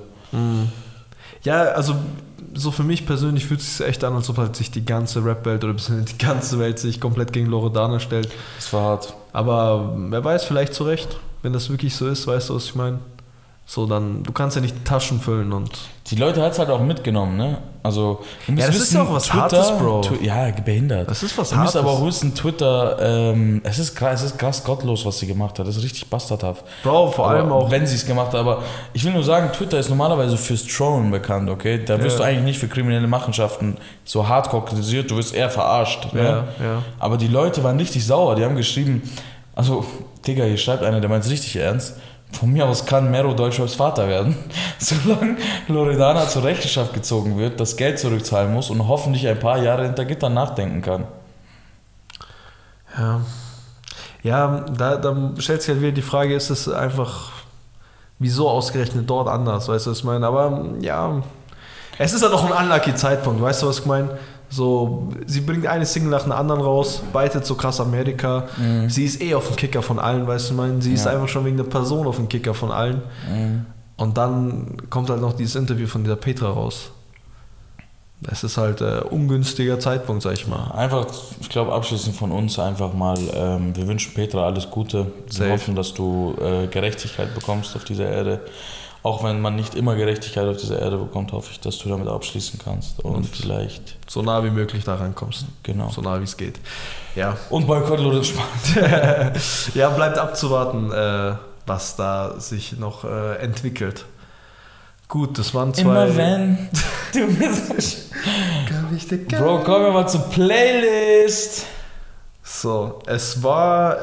Ja, also so für mich persönlich fühlt es sich echt an, als ob halt sich die ganze Rap-Welt oder die ganze Welt sich komplett gegen Loredana stellt. Das war hart. Aber wer weiß, vielleicht zu Recht. Wenn das wirklich so ist, weißt du, was ich meine? So, dann, du kannst ja nicht Taschen füllen und... Die Leute hat es halt auch mitgenommen, ne? Also, du musst das ist ja auch was Hartes, Bro. Ja, behindert. Das ist was Hartes. Du musst aber auch wissen, Twitter, es ist krass gottlos, was sie gemacht hat. Das ist richtig bastardhaft. Bro, vor allem auch... Wenn sie es gemacht hat, aber ich will nur sagen, Twitter ist normalerweise fürs Trollen bekannt, okay? Da wirst du eigentlich nicht für kriminelle Machenschaften so hardcore kritisiert, du wirst eher verarscht. Ne? Ja. Aber die Leute waren richtig sauer, die haben geschrieben, also, Digga, hier schreibt einer, der meint es richtig ernst. Von mir aus kann Mero Deutschraps Vater werden. Solange Loredana zur Rechenschaft gezogen wird, das Geld zurückzahlen muss und hoffentlich ein paar Jahre hinter Gittern nachdenken kann. Ja, da stellt sich halt wieder die Frage, ist es einfach, wieso ausgerechnet dort anders, weißt du, was ich meine? Aber ja, es ist halt auch ein unlucky Zeitpunkt, weißt du, was ich meine? So, sie bringt eine Single nach einer anderen raus, beitet so krass Amerika. Sie ist auf dem Kicker von allen, weißt du, ich meine? Sie ist einfach schon wegen der Person auf dem Kicker von allen. Und dann kommt halt noch dieses Interview von dieser Petra raus. Es ist halt ungünstiger Zeitpunkt, sag ich mal. Einfach, ich glaube, abschließend von uns einfach mal, wir wünschen Petra alles Gute. Wir hoffen, dass du Gerechtigkeit bekommst auf dieser Erde. Auch wenn man nicht immer Gerechtigkeit auf dieser Erde bekommt, hoffe ich, dass du damit abschließen kannst und vielleicht so nah wie möglich da rankommst. Genau. So nah wie es geht. Ja. Und Boykott Lorenz spannend. Ja, bleibt abzuwarten, was da sich noch entwickelt. Gut, das waren 2... Immer wenn du mir Bro, kommen wir mal zur Playlist. So, es war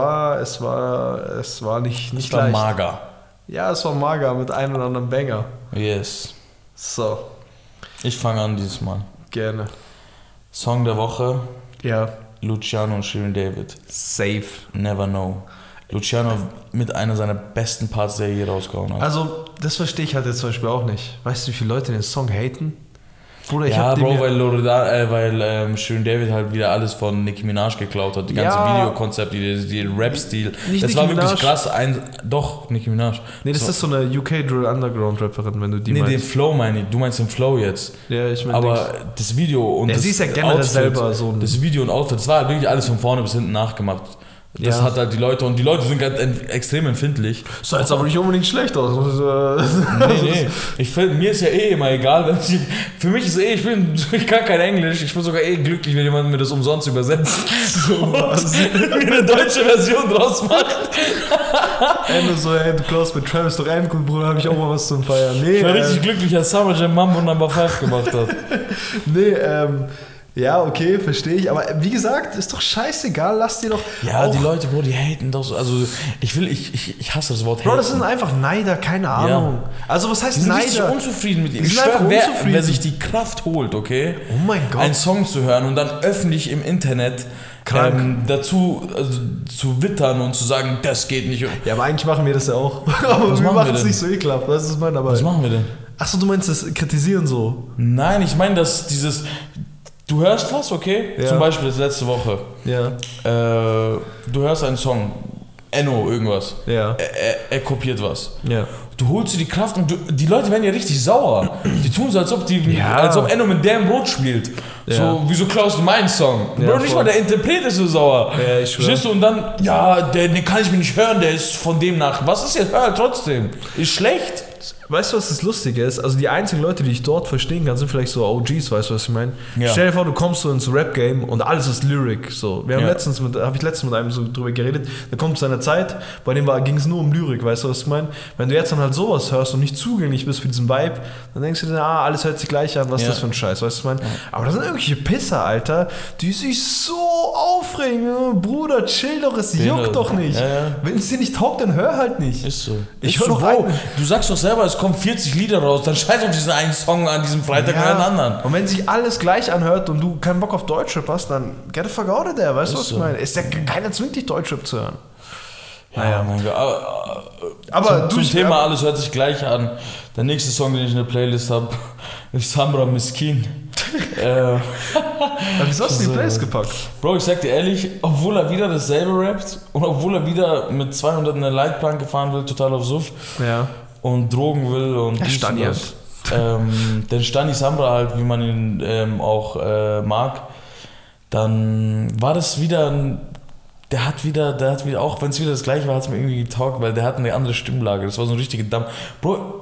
nicht leicht. War mager. Ja, es war mager mit einem oder anderen Banger. Yes. So. Ich fange an dieses Mal. Gerne. Song der Woche. Ja. Luciano und Shirin David. Safe. Never Know. Luciano mit einer seiner besten Parts, der er je rausgehauen hat. Also, das verstehe ich halt jetzt zum Beispiel auch nicht. Weißt du, wie viele Leute den Song haten? Bruder, weil Shirin David halt wieder alles von Nicki Minaj geklaut hat. Die ganze Videokonzept, die Rap-Stil. Das war wirklich krass. Doch, Nicki Minaj. Nee, das ist so eine UK Drill Underground Rapperin, wenn du die meinst. Nee, den Flow meine ich. Du meinst den Flow jetzt. Ja, ich meine. Aber das Video und sie ist ja generell Outfit, selber so ein... Das Video und Outfit, das war halt wirklich alles von vorne bis hinten nachgemacht. Das hat halt die Leute, und die Leute sind halt extrem empfindlich. Das sah jetzt aber nicht unbedingt schlecht aus. Nee. Mir ist ja immer egal. Für mich ist ich kann kein Englisch. Ich bin sogar glücklich, wenn jemand mir das umsonst übersetzt. Eine deutsche Version draus macht. Ende so, du klaust mit Travis doch einen gut, Bruder, hab ich auch mal was zum Feiern. Nee, ich war richtig glücklich, als Summer Jam Mambo Number 5 gemacht hat. Nee, Ja, okay, verstehe ich. Aber wie gesagt, ist doch scheißegal, lass dir doch. Ja, auch, die Leute, Bro, die haten doch so. Also, ich hasse das Wort haten. Bro, das sind einfach Neider, keine Ahnung. Ja. Also, was heißt Die sind Neider? richtig unzufrieden mit ihm. Die Ich sind einfach schwör, unzufrieden. wer sich die Kraft holt, okay? Oh mein Gott. Einen Song zu hören und dann öffentlich im Internet dazu zu wittern und zu sagen, das geht nicht. Ja, aber eigentlich machen wir das ja auch. Aber Was wir machen machen wir es denn? nicht so ekelhaft. Das ist mein dabei. Was machen wir denn? Achso, du meinst das Kritisieren so? Nein, ich meine, dass dieses. Du hörst was, okay? Ja. Zum Beispiel das letzte Woche. Ja. Du hörst einen Song. Enno, irgendwas. Ja. Er kopiert was. Ja. Du holst dir die Kraft und die Leute werden ja richtig sauer. Die tun so, als ob Enno mit deren Brot spielt. Ja. So, wieso klaust du meinen Song? Ja, Bro, nicht voll. mal der Interpret ist so sauer. Ja, ich schwör. Verstehst du? Und dann, den kann ich mir nicht hören, der ist von dem nach. Was ist jetzt? Hör trotzdem. Ist schlecht. Weißt du, was das Lustige ist? Also die einzigen Leute, die ich dort verstehen kann, sind vielleicht so OGs, weißt du, was ich meine? Ja. Stell dir vor, du kommst so ins Rap-Game und alles ist Lyrik. So. Wir haben Ja. habe ich letztens mit einem so drüber geredet, da kommt zu einer Zeit, bei dem ging es nur um Lyrik, weißt du, was ich meine? Wenn du jetzt dann halt sowas hörst und nicht zugänglich bist für diesen Vibe, dann denkst du dir, alles hört sich gleich an, was ist das für ein Scheiß, weißt du, was ich meine? Ja. Aber das sind irgendwelche Pisser, Alter, die sich so aufregen. Bruder, chill doch, es juckt doch nicht. Ja. Wenn es dir nicht taugt, dann hör halt nicht. Ist so. Ich Ist höre so, doch Bro, du sagst doch selber, es kommen 40 Lieder raus, dann scheiß auf diesen einen Song an diesem Freitag und einen anderen. Und wenn sich alles gleich anhört und du keinen Bock auf Deutschrap hast, dann get the fuck out of there, weißt du, was ich meine? Ist ja, keiner zwingt dich, Deutschrap zu hören. Ja, mein Gott. Aber zum Thema alles hört sich gleich an. Der nächste Song, den ich in der Playlist habe, ist Samra Miskin. Wieso hast du die Playlist gepackt? Bro, ich sag dir ehrlich, obwohl er wieder dasselbe rappt und obwohl er wieder mit 200 in der Leitplanke fahren will, total auf Suff und Drogen will und dies und das. Den Stani Samra halt, wie man ihn auch mag, dann war das wieder der hat wieder, auch wenn es wieder das gleiche war, hat es mir irgendwie getaugt, weil der hat eine andere Stimmlage. Das war so ein richtiger Damm. Bro,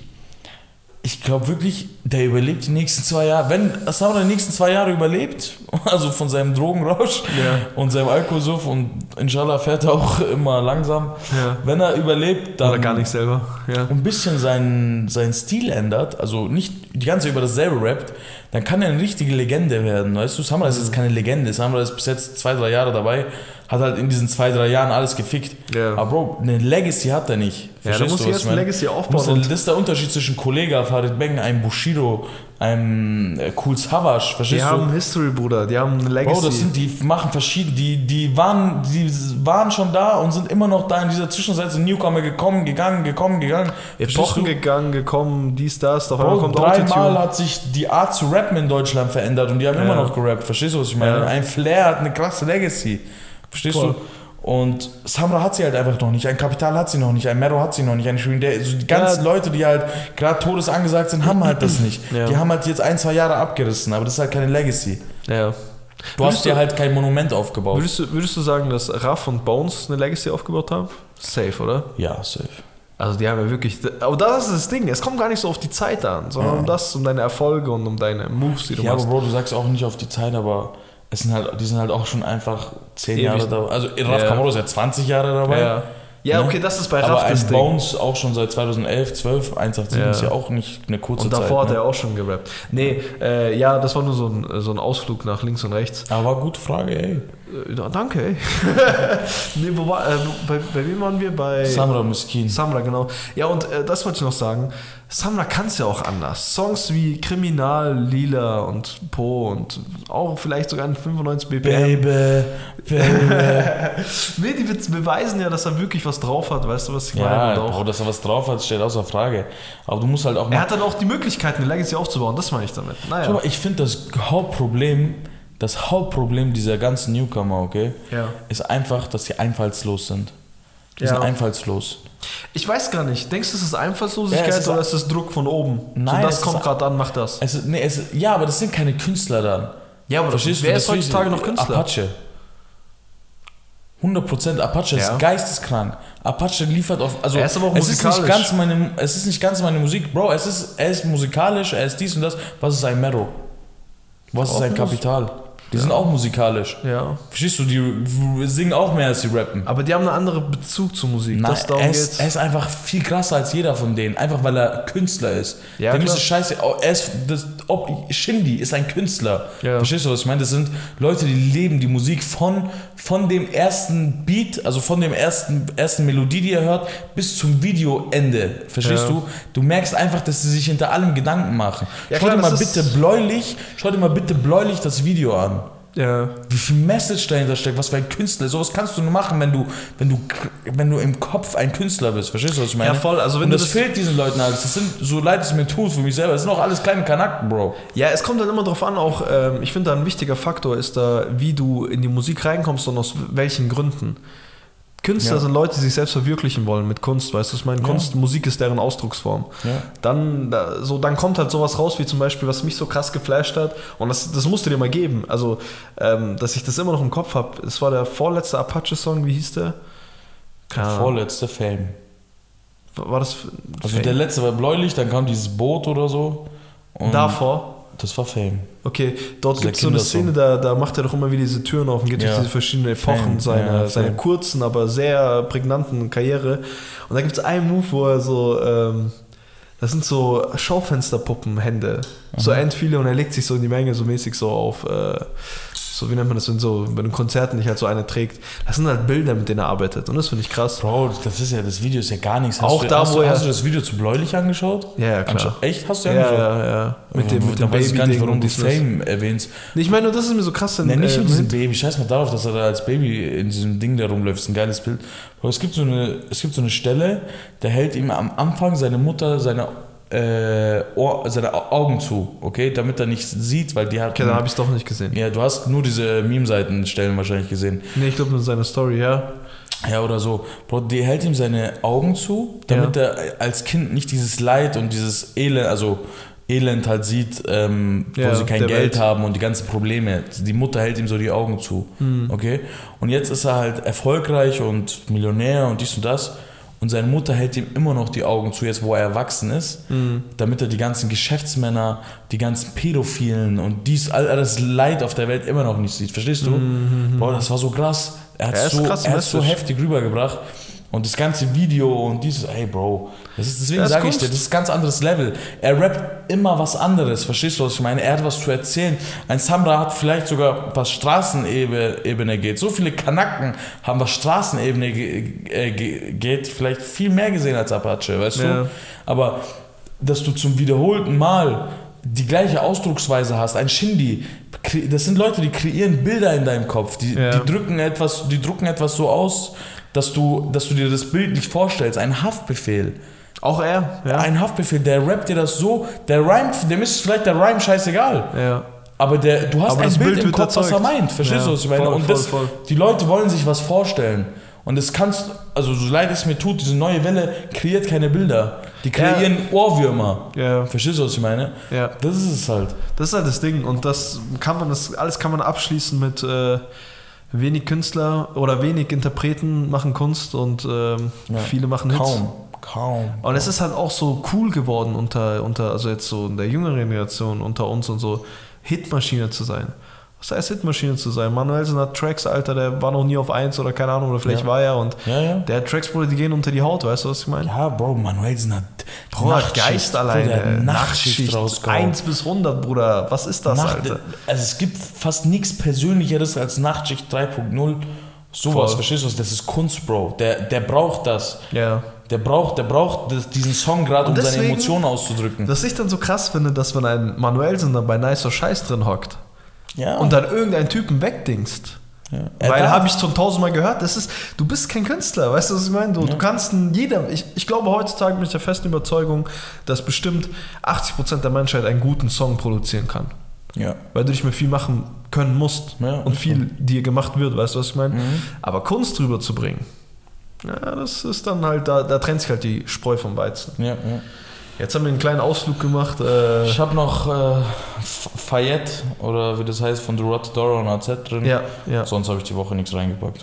ich glaube wirklich, der überlebt die nächsten 2 Jahre. Wenn Samra die nächsten 2 Jahre überlebt, also von seinem Drogenrausch und seinem Alkoholsuff und inshallah fährt er auch immer langsam. Ja. Wenn er überlebt, dann... Oder gar nicht selber. Ja. Und ein bisschen seinen Stil ändert, also nicht die ganze Zeit über dasselbe rappt, dann kann er eine richtige Legende werden. Weißt du, Samra ist jetzt keine Legende. Samra ist bis jetzt 2-3 Jahre dabei, hat halt in diesen 2-3 Jahren alles gefickt. Ja. Aber Bro, eine Legacy hat er nicht. Ja, du musst jetzt eine Legacy aufbauen. Das ist der Unterschied zwischen Kollega, Farid Bang, einem Bushido, einem Kool Savas. Verstehst du? Die haben History, Bruder. Die haben eine Legacy. Bro, die machen verschiedene. Die waren schon da und sind immer noch da in dieser Zwischenzeit. Sind Newcomer gekommen, gegangen. Epochen gekommen, dies, das. Auf einmal kommt 3-mal hat sich die Art zu rappen in Deutschland verändert und die haben immer noch gerappt. Verstehst du, was ich meine? Ein Flair hat eine krasse Legacy. Verstehst du? Und Samra hat sie halt einfach noch nicht. Ein Kapital hat sie noch nicht. Ein Mero hat sie noch nicht. Also die ganzen Leute, die halt gerade todesangesagt sind, haben halt das nicht. Die haben halt jetzt 1-2 Jahre abgerissen, aber das ist halt keine Legacy. Ja. Du hast dir halt kein Monument aufgebaut. Würdest du sagen, dass Raff und Bones eine Legacy aufgebaut haben? Safe, oder? Ja, safe. Also die haben ja wirklich... Aber das ist das Ding. Es kommt gar nicht so auf die Zeit an, sondern um deine Erfolge und um deine Moves, die du machst. Ja, aber Bro, du sagst auch nicht auf die Zeit, aber... die sind halt auch schon einfach 10 Jahre dabei. Also Raff Kamoro ist ja 20 Jahre dabei. Ja, okay, das ist bei Raff aber das ein Bones auch schon seit 2011, 12, 187 ist ja auch nicht eine kurze Zeit. Und davor hat er auch schon gerappt. Nee, das war nur so ein Ausflug nach links und rechts. Aber gute Frage, ey. Danke, ey. Nee, bei wem waren wir? Bei Samra Miskin. Samra, genau. Ja, und das wollte ich noch sagen. Samra kann es ja auch anders. Songs wie Kriminal, Lila und Po und auch vielleicht sogar ein 95 BPM. Baby. Nee, die beweisen ja, dass er wirklich was drauf hat. Weißt du, was ich meine? Ja, Bro, dass er was drauf hat, steht außer Frage. Aber du musst halt auch... Er hat dann auch die Möglichkeit, eine Legacy aufzubauen. Das meine ich damit. Naja. Schau mal, ich finde das Hauptproblem dieser ganzen Newcomer, okay, ist einfach, dass sie einfallslos sind. Die sind einfallslos. Ich weiß gar nicht. Denkst du, es ist Einfallslosigkeit oder ist es Druck von oben? Nein, so, das kommt gerade an, mach das. Aber das sind keine Künstler dann. Ja, aber wer ist heutzutage noch Künstler? Apache. 100% Apache ist geisteskrank. Apache liefert auf... Also er ist aber auch musikalisch. Es ist nicht ganz meine Musik. Bro, er ist musikalisch, er ist dies und das. Was ist ein Mero? Was ist ein Kapital? Die sind auch musikalisch. Ja. Verstehst du, die singen auch mehr als die rappen. Aber die haben einen anderen Bezug zur Musik. Nein, darum er geht's. ist einfach viel krasser als jeder von denen. Einfach weil er Künstler ist. Ja, Dem klar. ist es scheiße. Shindy ist ein Künstler. Ja. Verstehst du, was ich meine? Das sind Leute, die leben die Musik von dem ersten Beat, also von dem ersten Melodie, die er hört, bis zum Videoende. Verstehst du? Du merkst einfach, dass sie sich hinter allem Gedanken machen. Ja, Schau dir mal bitte bläulich das Video an. Ja. Wie viel Message dahinter steckt, was für ein Künstler. Sowas kannst du nur machen, wenn du im Kopf ein Künstler bist. Verstehst du, was ich meine? Ja, voll. Also, wenn und du das fehlt diesen Leuten alles. Das sind, so leid es mir tut für mich selber, das sind auch alles kleine Kanaken, Bro. Ja, es kommt dann immer drauf an, auch, ich finde, da ein wichtiger Faktor ist da, wie du in die Musik reinkommst und aus welchen Gründen. Künstler sind Leute, die sich selbst verwirklichen wollen mit Kunst, weißt du, ich meine, Kunst, Musik ist deren Ausdrucksform. Ja. Dann kommt halt sowas raus, wie zum Beispiel, was mich so krass geflasht hat, und das musst du dir mal geben, also, dass ich das immer noch im Kopf habe. Es war der vorletzte Apache-Song, wie hieß der? Der vorletzte Fame. War das Also Fame? Der letzte war bläulich, dann kam dieses Boot oder so. Und davor? Das war Fame. Okay, dort gibt es so eine Szene, da macht er doch immer wieder diese Türen auf und geht durch diese verschiedenen Epochen seiner kurzen, aber sehr prägnanten Karriere. Und da gibt es einen Move, wo er so, das sind so Schaufensterpuppenhände, so endviele, und er legt sich so in die Menge so mäßig so auf, so wie nennt man das, wenn so bei den Konzerten nicht halt so eine trägt. Das sind halt Bilder, mit denen er arbeitet, und das finde ich krass. Bro, das Video ist ja gar nichts. Hast du das Video zu bläulich angeschaut? Ja, klar. Echt? Hast du angeschaut? Ja. Mit dem Baby-Ding. Ich weiß gar nicht, warum du Fame erwähnst. Ich meine, das ist mir so krass. Nein, nicht in diesem Baby. Scheiß mal darauf, dass er da als Baby in diesem Ding da rumläuft. Das ist ein geiles Bild. Bro, es gibt so eine Stelle, da hält ihm am Anfang seine Mutter seine Augen zu, okay, damit er nicht sieht, weil die hat... Okay, dann habe ich es doch nicht gesehen. Ja, du hast nur diese Meme-Seiten-Stellen wahrscheinlich gesehen. Nee, ich glaube nur seine Story, ja. Ja, oder so. Bro, die hält ihm seine Augen zu, damit er als Kind nicht dieses Leid und dieses Elend halt sieht, wo sie kein Geld haben und die ganzen Probleme. Die Mutter hält ihm so die Augen zu, okay? Und jetzt ist er halt erfolgreich und Millionär und dies und das. Und seine Mutter hält ihm immer noch die Augen zu, jetzt wo er erwachsen ist, damit er die ganzen Geschäftsmänner, die ganzen Pädophilen und alles Leid auf der Welt immer noch nicht sieht. Verstehst du? Boah, das war so krass. Er hat es so heftig rübergebracht. Und das ganze Video und dieses, ey Bro, deswegen sage ich dir, das ist ein ganz anderes Level. Er rappt immer was anderes, verstehst du, was ich meine? Er hat was zu erzählen. Ein Samra hat vielleicht sogar, was Straßenebene geht. So viele Kanaken haben, was Straßenebene geht, vielleicht viel mehr gesehen als Apache, weißt du? Aber dass du zum wiederholten Mal die gleiche Ausdrucksweise hast, ein Shindy, das sind Leute, die kreieren Bilder in deinem Kopf, die drucken etwas so aus, dass du dir das Bild nicht vorstellst. Ein Haftbefehl. Auch er? Ja. Ein Haftbefehl, der rappt dir das so, dem ist vielleicht der Rhyme scheißegal. Ja. Aber du hast ein Bild im Kopf, was er meint. Verstehst du, was ich meine? Voll. Die Leute wollen sich was vorstellen. Und das also so leid es mir tut, diese neue Welle kreiert keine Bilder. Die kreieren Ohrwürmer. Ja. Verstehst du, was ich meine? Ja. Das ist es halt. Das ist halt das Ding. Und das alles kann man abschließen mit wenig Künstler oder wenig Interpreten machen Kunst und viele machen Hits. Kaum. Und es ist halt auch so cool geworden also jetzt so in der jüngeren Generation unter uns und so, Hitmaschine zu sein. Was heißt Hitmaschine zu sein? Manuelsen hat Tracks, Alter, der war noch nie auf 1 oder keine Ahnung, oder vielleicht war er und der hat Tracks, Bruder, die gehen unter die Haut, weißt du, was ich meine? Ja, Bro, Manuelsen hat Geist alleine. Nachtschicht rausgehauen. 1 bis 100, Bruder, was ist das, Alter? Also es gibt fast nichts Persönlicheres als Nachtschicht 3.0. Sowas, verstehst du? Das ist Kunst, Bro. Der braucht das. Ja. Der braucht diesen Song gerade, um seine Emotionen auszudrücken. Was ich dann so krass finde, dass wenn ein Manuelsen da bei Nicer Scheiß drin hockt und dann irgendeinen Typen wegdingst. Ja. Weil habe ich schon 1000-mal gehört, du bist kein Künstler, weißt du, was ich meine? Du kannst ich glaube heutzutage bin ich der festen Überzeugung, dass bestimmt 80% der Menschheit einen guten Song produzieren kann. Ja. Weil du nicht mehr viel machen können musst und viel dir gemacht wird, weißt du, was ich meine? Aber Kunst drüber zu bringen, das ist dann halt, da trennt sich halt die Spreu vom Weizen. Ja. Jetzt haben wir einen kleinen Ausflug gemacht. Ich habe noch Fayette oder wie das heißt von The Rot Dora und AZ drin. Ja. Sonst habe ich die Woche nichts reingepackt.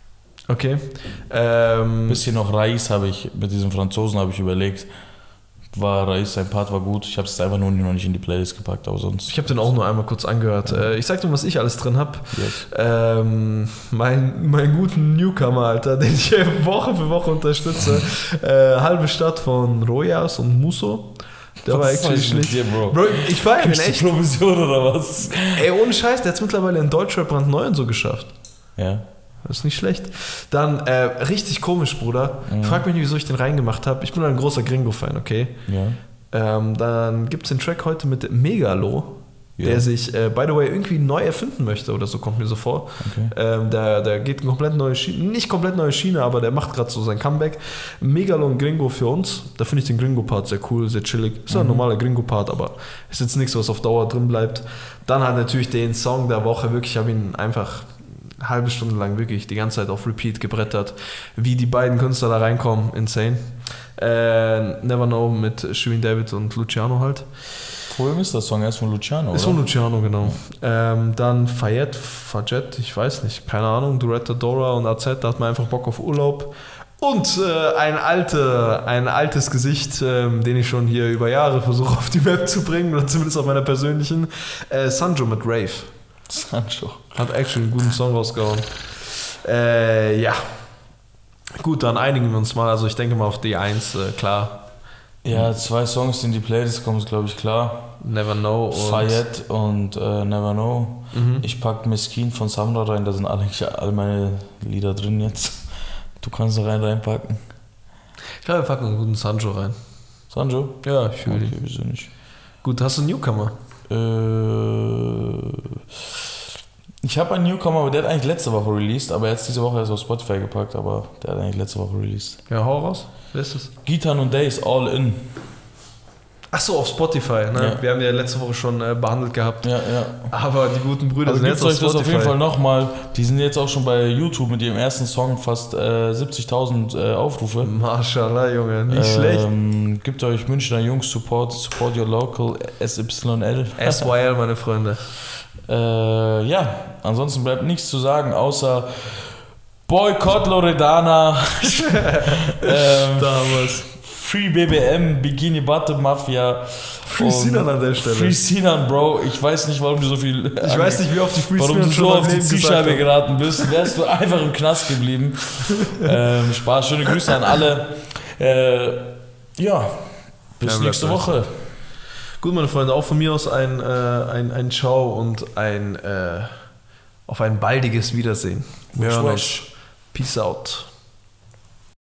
Okay. Bisschen noch Reis habe ich, mit diesem Franzosen habe ich überlegt. sein Part war gut. Ich habe es einfach nur noch nicht in die Playlist gepackt, aber sonst. Ich habe den auch nur einmal kurz angehört. Ich sag dir, was ich alles drin habe. Yes. Meinen guten Newcomer, Alter, den ich Woche für Woche unterstütze. Halbe Stadt von Rojas und Musso. Der war actually schlecht. Bro, ich feiere den echt. Provision oder was? Ey, ohne Scheiß, der hat es mittlerweile in Deutschrap brandneu und so geschafft. Ja. Das ist nicht schlecht. Dann, richtig komisch, Bruder. Frag mich nicht, wieso ich den reingemacht habe. Ich bin ein großer Gringo-Fan, okay? Ja. Dann gibt es den Track heute mit Megalo, der sich, by the way, irgendwie neu erfinden möchte oder so, kommt mir so vor. Okay. Der geht komplett neue Schiene, nicht komplett neue Schiene, aber der macht gerade so sein Comeback. Megalo und Gringo für uns. Da finde ich den Gringo-Part sehr cool, sehr chillig. Ist ein normaler Gringo-Part, aber ist jetzt nichts, was auf Dauer drin bleibt. Dann hat natürlich den Song der Woche, wirklich, ich habe ihn einfach eine halbe Stunde lang wirklich die ganze Zeit auf Repeat gebrettert, wie die beiden Künstler da reinkommen, insane. Never Know mit Shirin David und Luciano halt. Von wem ist das Song? Er ist von Luciano, oder? Ist von Luciano, genau. Dann Fayette, ich weiß nicht, keine Ahnung, Doretta Dora und AZ, da hat man einfach Bock auf Urlaub. Und ein altes Gesicht, den ich schon hier über Jahre versuche auf die Map zu bringen, oder zumindest auf meiner persönlichen, Sanjo mit Rave. Sancho. Hat actually einen guten Song rausgehauen. Ja. Gut, dann einigen wir uns mal. Also ich denke mal auf D1, klar. Ja, 2 Songs, die in die Playlist kommen, ist glaube ich klar. Never Know und Fayette und Never Know. Ich packe Meskin von Samra rein, da sind eigentlich all meine Lieder drin jetzt. Du kannst da reinpacken. Ich glaube, wir packen einen guten Sanjo rein. Sanjo? Ja, ich fühle okay, wieso nicht. Gut, hast du einen Newcomer? Ich habe einen Newcomer, aber der hat eigentlich letzte Woche released, aber er hat diese Woche erst auf Spotify gepackt, aber der hat eigentlich letzte Woche released. Ja, hau raus. Wer ist das? Gitan und Days, All In. Achso, auf Spotify, ne? Ja. Wir haben ja letzte Woche schon behandelt gehabt. Ja. Aber die guten Brüder aber sind jetzt auf Spotify. Das auf jeden Fall nochmal. Die sind jetzt auch schon bei YouTube mit ihrem ersten Song fast 70.000 Aufrufe. Mashallah, Junge, nicht schlecht. Gibt euch Münchner Jungs, support your local, SYL. SYL, meine Freunde. Ja, ansonsten bleibt nichts zu sagen, außer Boykott Loredana. Damals. Free BBM, Bikini Bottom Mafia. Free Sinan an der Stelle. Free Sinan, Bro. Ich weiß nicht, warum du so viel. Ich weiß nicht, wie oft die Free Sinan warum du schon so auf die Leben Zielscheibe geraten bist. Wärst du einfach im Knast geblieben. Spaß, schöne Grüße an alle. Ja, bis nächste Woche. Gut, meine Freunde, auch von mir aus ein Ciao und auf ein baldiges Wiedersehen. Wir hören uns. Peace out.